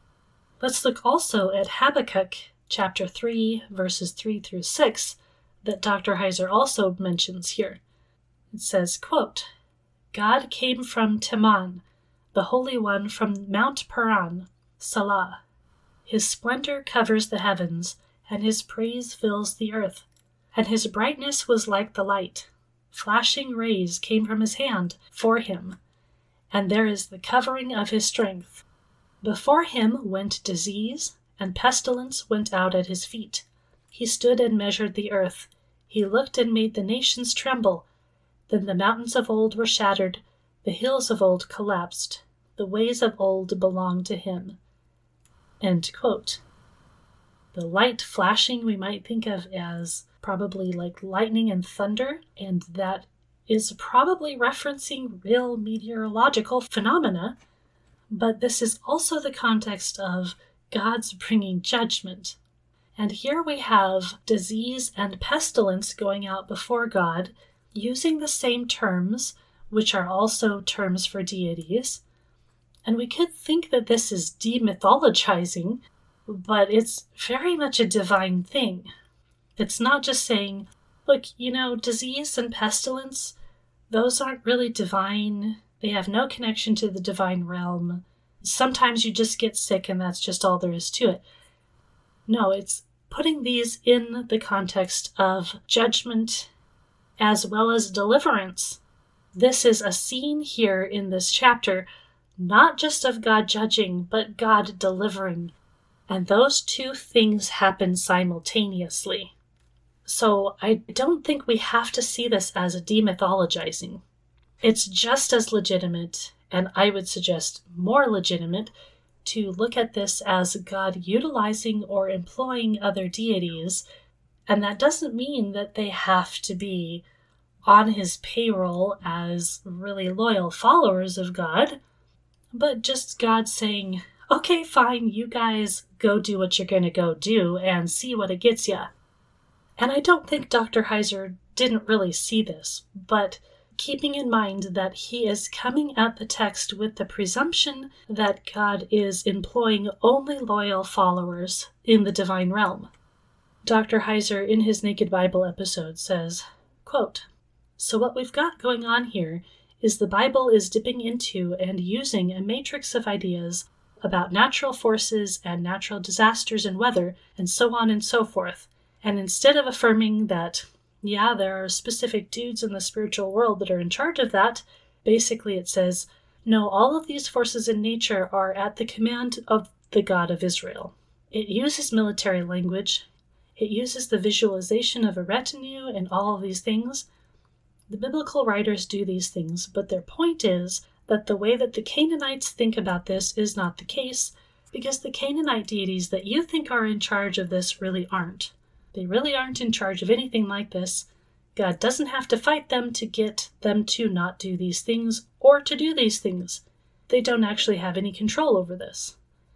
Let's look also at Habakkuk chapter three, verses three through six, that Doctor Heiser also mentions here. It says, quote, God came from Teman, the Holy One from Mount Paran, Salah. His splendor covers the heavens, and his praise fills the earth. And his brightness was like the light. Flashing rays came from his hand for him, and there is the covering of his strength. Before him went disease, and pestilence went out at his feet. He stood and measured the earth. He looked and made the nations tremble. Then the mountains of old were shattered, the hills of old collapsed. The ways of old belonged to him. End quote. The light flashing we might think of as probably like lightning and thunder, and that is probably referencing real meteorological phenomena, but this is also the context of God's bringing judgment. And here we have disease and pestilence going out before God, using the same terms, which are also terms for deities. And we could think that this is demythologizing, but it's very much a divine thing. It's not just saying, look, you know, disease and pestilence, those aren't really divine. They have no connection to the divine realm. Sometimes you just get sick and that's just all there is to it. No, it's putting these in the context of judgment as well as deliverance. This is a scene here in this chapter, not just of God judging, but God delivering. And those two things happen simultaneously. So I don't think we have to see this as a demythologizing. It's just as legitimate, and I would suggest more legitimate, to look at this as God utilizing or employing other deities, and that doesn't mean that they have to be on his payroll as really loyal followers of God, but just God saying, okay, fine, you guys go do what you're going to go do and see what it gets ya. And I don't think Doctor Heiser didn't really see this, but keeping in mind that he is coming at the text with the presumption that God is employing only loyal followers in the divine realm. Doctor Heiser, in his Naked Bible episode, says, quote, "So what we've got going on here is the Bible is dipping into and using a matrix of ideas about natural forces and natural disasters and weather and so on and so forth. And instead of affirming that, yeah, there are specific dudes in the spiritual world that are in charge of that, basically it says, no, all of these forces in nature are at the command of the God of Israel. It uses military language. It uses the visualization of a retinue and all of these things. The biblical writers do these things, but their point is that the way that the Canaanites think about this is not the case, because the Canaanite deities that you think are in charge of this really aren't. They really aren't in charge of anything like this. God doesn't have to fight them to get them to not do these things or to do these things. They don't actually have any control over this."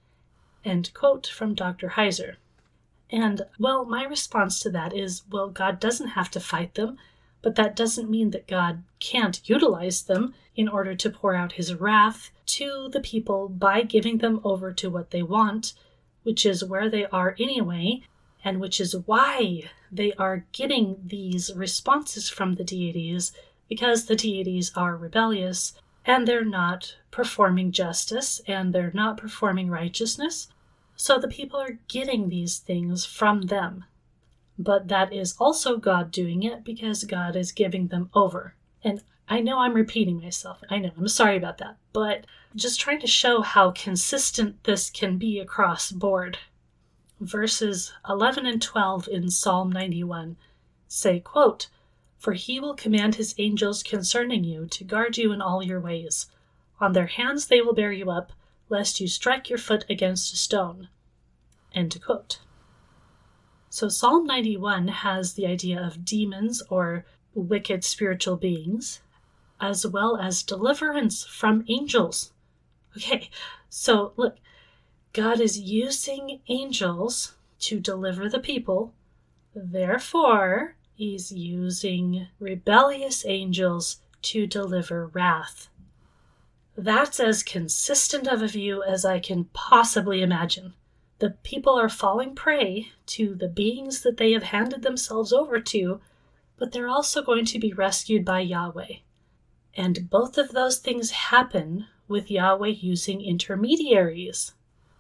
End quote from Doctor Heiser. And, well, my response to that is, well, God doesn't have to fight them, but that doesn't mean that God can't utilize them in order to pour out his wrath to the people by giving them over to what they want, which is where they are anyway, and which is why they are getting these responses from the deities, because the deities are rebellious, and they're not performing justice, and they're not performing righteousness, so the people are getting these things from them. But that is also God doing it, because God is giving them over. And I know I'm repeating myself, I know, I'm sorry about that, but just trying to show how consistent this can be across board. Verses eleven and twelve in Psalm ninety-one say, quote, "For he will command his angels concerning you to guard you in all your ways. On their hands they will bear you up, lest you strike your foot against a stone." End quote. So Psalm ninety-one has the idea of demons or wicked spiritual beings, as well as deliverance from angels. Okay, so look, God is using angels to deliver the people. Therefore, he's using rebellious angels to deliver wrath. That's as consistent of a view as I can possibly imagine. The people are falling prey to the beings that they have handed themselves over to, but they're also going to be rescued by Yahweh. And both of those things happen with Yahweh using intermediaries.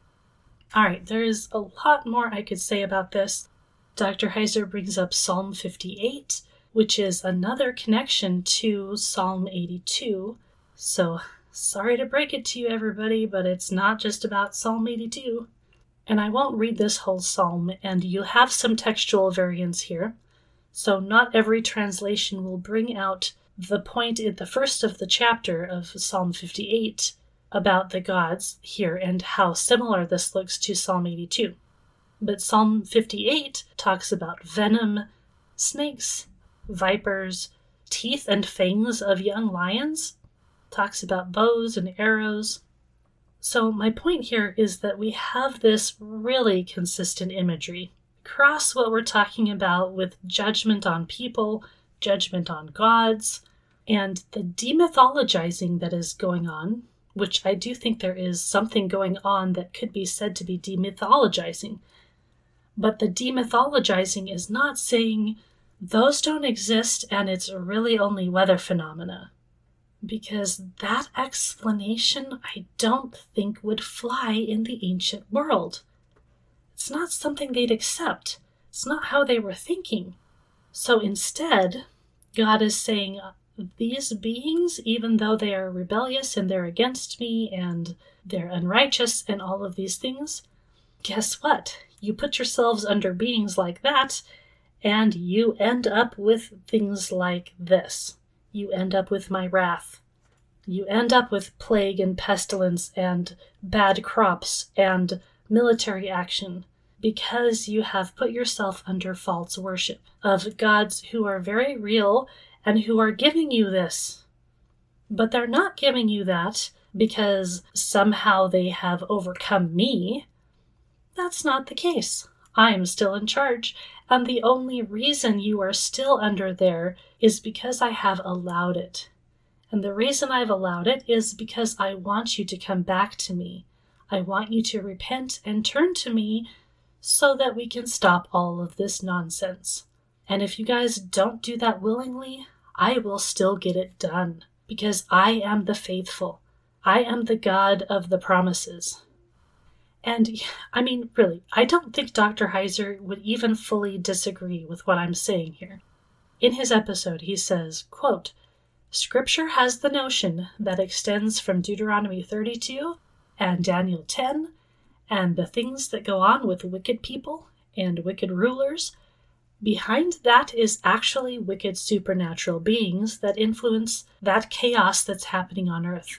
All right, there is a lot more I could say about this. Doctor Heiser brings up Psalm fifty-eight, which is another connection to Psalm eighty-two. So, sorry to break it to you, everybody, but it's not just about Psalm eighty-two. And I won't read this whole psalm, and you'll have some textual variants here. So not every translation will bring out the point in the first of the chapter of Psalm fifty-eight about the gods here and how similar this looks to Psalm eighty-two. But Psalm fifty-eight talks about venom, snakes, vipers, teeth and fangs of young lions, talks about bows and arrows. So my point here is that we have this really consistent imagery across what we're talking about with judgment on people, judgment on gods, and the demythologizing that is going on, which I do think there is something going on that could be said to be demythologizing. But the demythologizing is not saying those don't exist and it's really only weather phenomena. Because that explanation I don't think would fly in the ancient world. It's not something they'd accept. It's not how they were thinking. So instead, God is saying, these beings, even though they are rebellious and they're against me and they're unrighteous and all of these things, guess what? You put yourselves under beings like that, and you end up with things like this. You end up with my wrath. You end up with plague and pestilence and bad crops and military action because you have put yourself under false worship of gods who are very real and who are giving you this. But they're not giving you that because somehow they have overcome me. That's not the case. I am still in charge, and the only reason you are still under there is because I have allowed it. And the reason I've allowed it is because I want you to come back to me. I want you to repent and turn to me so that we can stop all of this nonsense. And if you guys don't do that willingly, I will still get it done, because I am the faithful. I am the God of the promises. And, I mean, really, I don't think Doctor Heiser would even fully disagree with what I'm saying here. In his episode, he says, quote, Scripture has the notion that extends from Deuteronomy thirty-two and Daniel ten, and the things that go on with wicked people and wicked rulers. Behind that is actually wicked supernatural beings that influence that chaos that's happening on earth.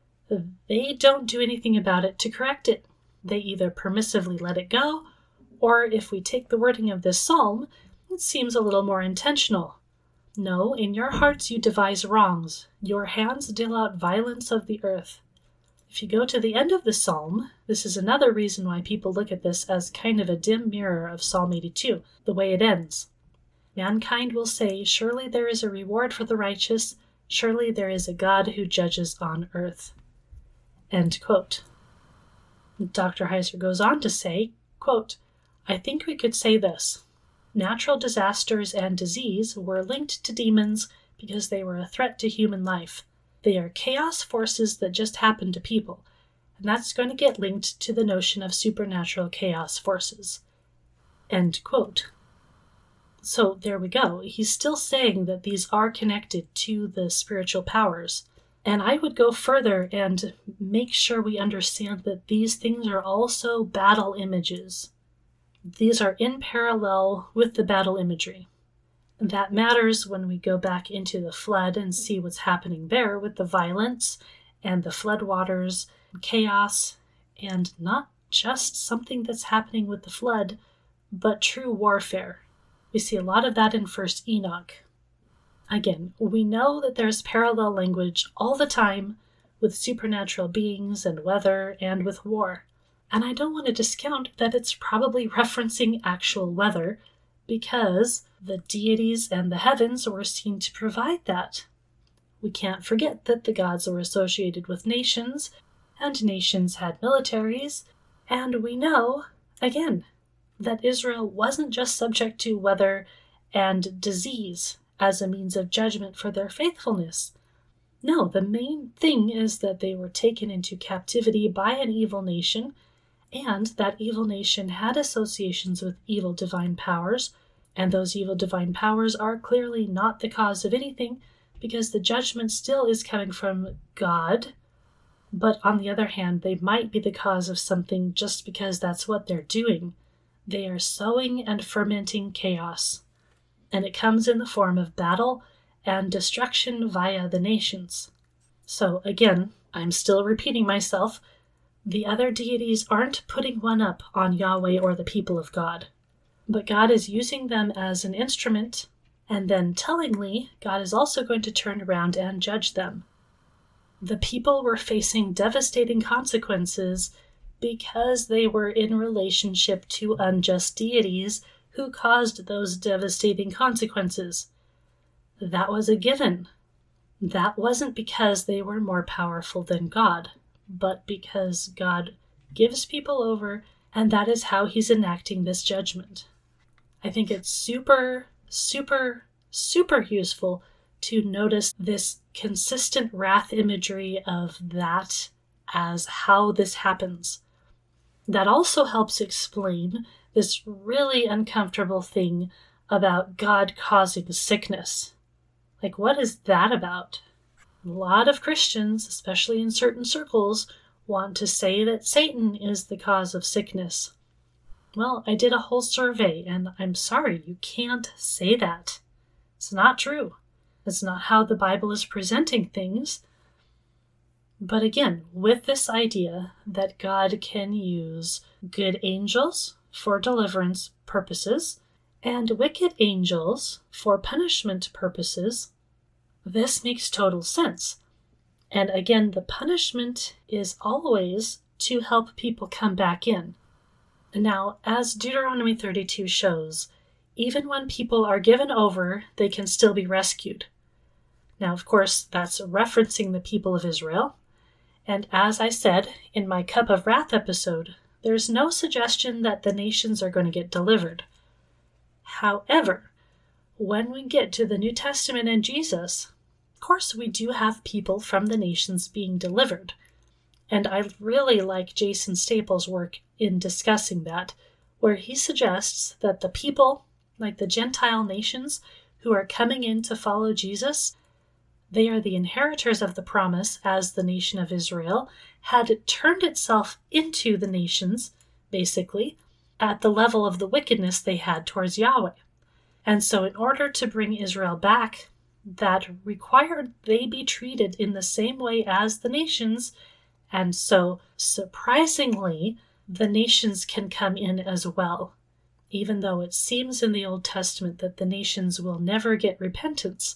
They don't do anything about it to correct it. They either permissively let it go, or if we take the wording of this psalm, it seems a little more intentional. No, in your hearts you devise wrongs. Your hands deal out violence of the earth. If you go to the end of the psalm, this is another reason why people look at this as kind of a dim mirror of Psalm eighty-two, the way it ends. Mankind will say, surely there is a reward for the righteous, surely there is a God who judges on earth. End quote. Doctor Heiser goes on to say, quote, I think we could say this. Natural disasters and disease were linked to demons because they were a threat to human life. They are chaos forces that just happen to people, and that's going to get linked to the notion of supernatural chaos forces. End quote. So there we go. He's still saying that these are connected to the spiritual powers. And I would go further and make sure we understand that these things are also battle images. These are in parallel with the battle imagery. That matters when we go back into the flood and see what's happening there with the violence and the flood waters, chaos, and not just something that's happening with the flood, but true warfare. We see a lot of that in First Enoch. Again, we know that there's parallel language all the time with supernatural beings and weather and with war. And I don't want to discount that it's probably referencing actual weather because the deities and the heavens were seen to provide that. We can't forget that the gods were associated with nations, and nations had militaries, and we know, again, that Israel wasn't just subject to weather and disease as a means of judgment for their faithfulness. No, the main thing is that they were taken into captivity by an evil nation, and that evil nation had associations with evil divine powers, and those evil divine powers are clearly not the cause of anything, because the judgment still is coming from God, but on the other hand, they might be the cause of something just because that's what they're doing. They are sowing and fermenting chaos. And it comes in the form of battle and destruction via the nations. So again, I'm still repeating myself, the other deities aren't putting one up on Yahweh or the people of God, but God is using them as an instrument, and then tellingly, God is also going to turn around and judge them. The people were facing devastating consequences because they were in relationship to unjust deities who caused those devastating consequences. That was a given. That wasn't because they were more powerful than God, but because God gives people over, and that is how he's enacting this judgment. I think it's super, super, super useful to notice this consistent wrath imagery of that as how this happens. That also helps explain this really uncomfortable thing about God causing sickness. Like, what is that about? A lot of Christians, especially in certain circles, want to say that Satan is the cause of sickness. Well, I did a whole survey, and I'm sorry, you can't say that. It's not true. It's not how the Bible is presenting things. But again, with this idea that God can use good angels for deliverance purposes and wicked angels for punishment purposes, this makes total sense. And again, the punishment is always to help people come back in. Now, as Deuteronomy thirty-two shows, even when people are given over, they can still be rescued. Now, of course, that's referencing the people of Israel. And as I said in my Cup of Wrath episode, there's no suggestion that the nations are going to get delivered. However, when we get to the New Testament and Jesus, of course, we do have people from the nations being delivered. And I really like Jason Staples' work in discussing that, where he suggests that the people, like the Gentile nations who are coming in to follow Jesus, they are the inheritors of the promise as the nation of Israel had turned itself into the nations, basically, at the level of the wickedness they had towards Yahweh. And so in order to bring Israel back, that required they be treated in the same way as the nations. And so, surprisingly, the nations can come in as well, even though it seems in the Old Testament that the nations will never get repentance.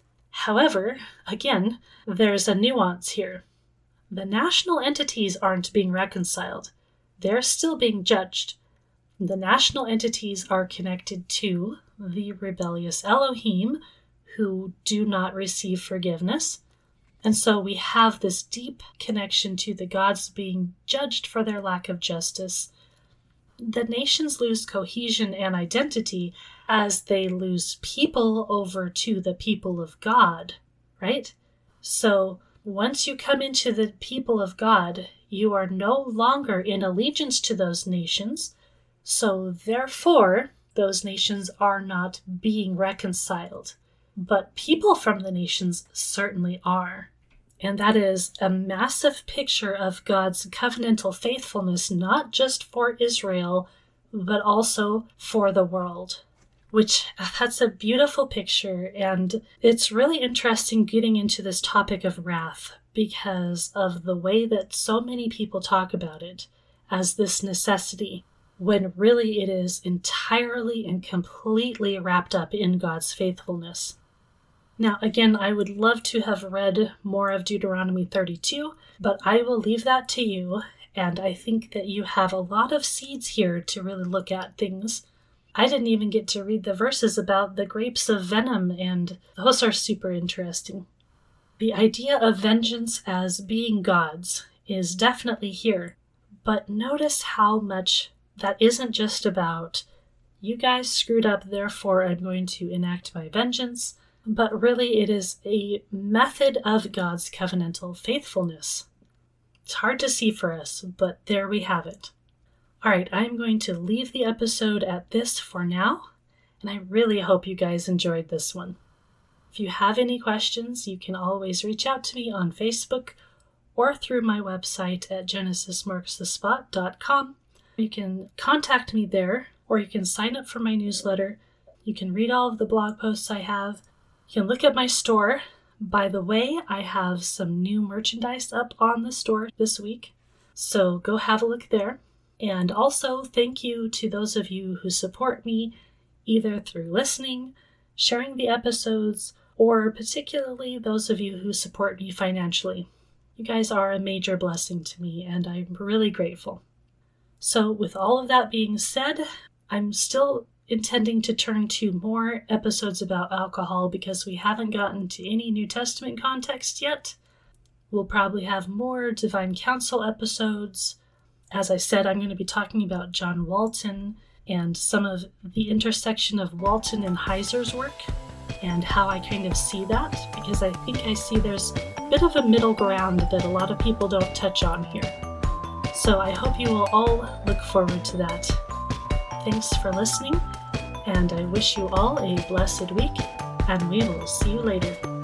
However, again, there's a nuance here. The national entities aren't being reconciled. They're still being judged. The national entities are connected to the rebellious Elohim, who do not receive forgiveness. And so we have this deep connection to the gods being judged for their lack of justice. The nations lose cohesion and identity as they lose people over to the people of God, right? So once you come into the people of God, you are no longer in allegiance to those nations. So therefore, those nations are not being reconciled. But people from the nations certainly are. And that is a massive picture of God's covenantal faithfulness, not just for Israel, but also for the world. Which, that's a beautiful picture, and it's really interesting getting into this topic of wrath because of the way that so many people talk about it as this necessity, when really it is entirely and completely wrapped up in God's faithfulness. Now, again, I would love to have read more of Deuteronomy thirty-two, but I will leave that to you, and I think that you have a lot of seeds here to really look at things. I didn't even get to read the verses about the grapes of venom, and those are super interesting. The idea of vengeance as being God's is definitely here, but notice how much that isn't just about, you guys screwed up, therefore I'm going to enact my vengeance, but really it is a method of God's covenantal faithfulness. It's hard to see for us, but there we have it. All right, I'm going to leave the episode at this for now, and I really hope you guys enjoyed this one. If you have any questions, you can always reach out to me on Facebook or through my website at genesis marks the spot dot com. You can contact me there, or you can sign up for my newsletter. You can read all of the blog posts I have. You can look at my store. By the way, I have some new merchandise up on the store this week, so go have a look there. And also, thank you to those of you who support me, either through listening, sharing the episodes, or particularly those of you who support me financially. You guys are a major blessing to me, and I'm really grateful. So with all of that being said, I'm still intending to turn to more episodes about alcohol because we haven't gotten to any New Testament context yet. We'll probably have more Divine Council episodes. As I said, I'm going to be talking about John Walton and some of the intersection of Walton and Heiser's work and how I kind of see that, because I think I see there's a bit of a middle ground that a lot of people don't touch on here. So I hope you will all look forward to that. Thanks for listening, and I wish you all a blessed week, and we will see you later.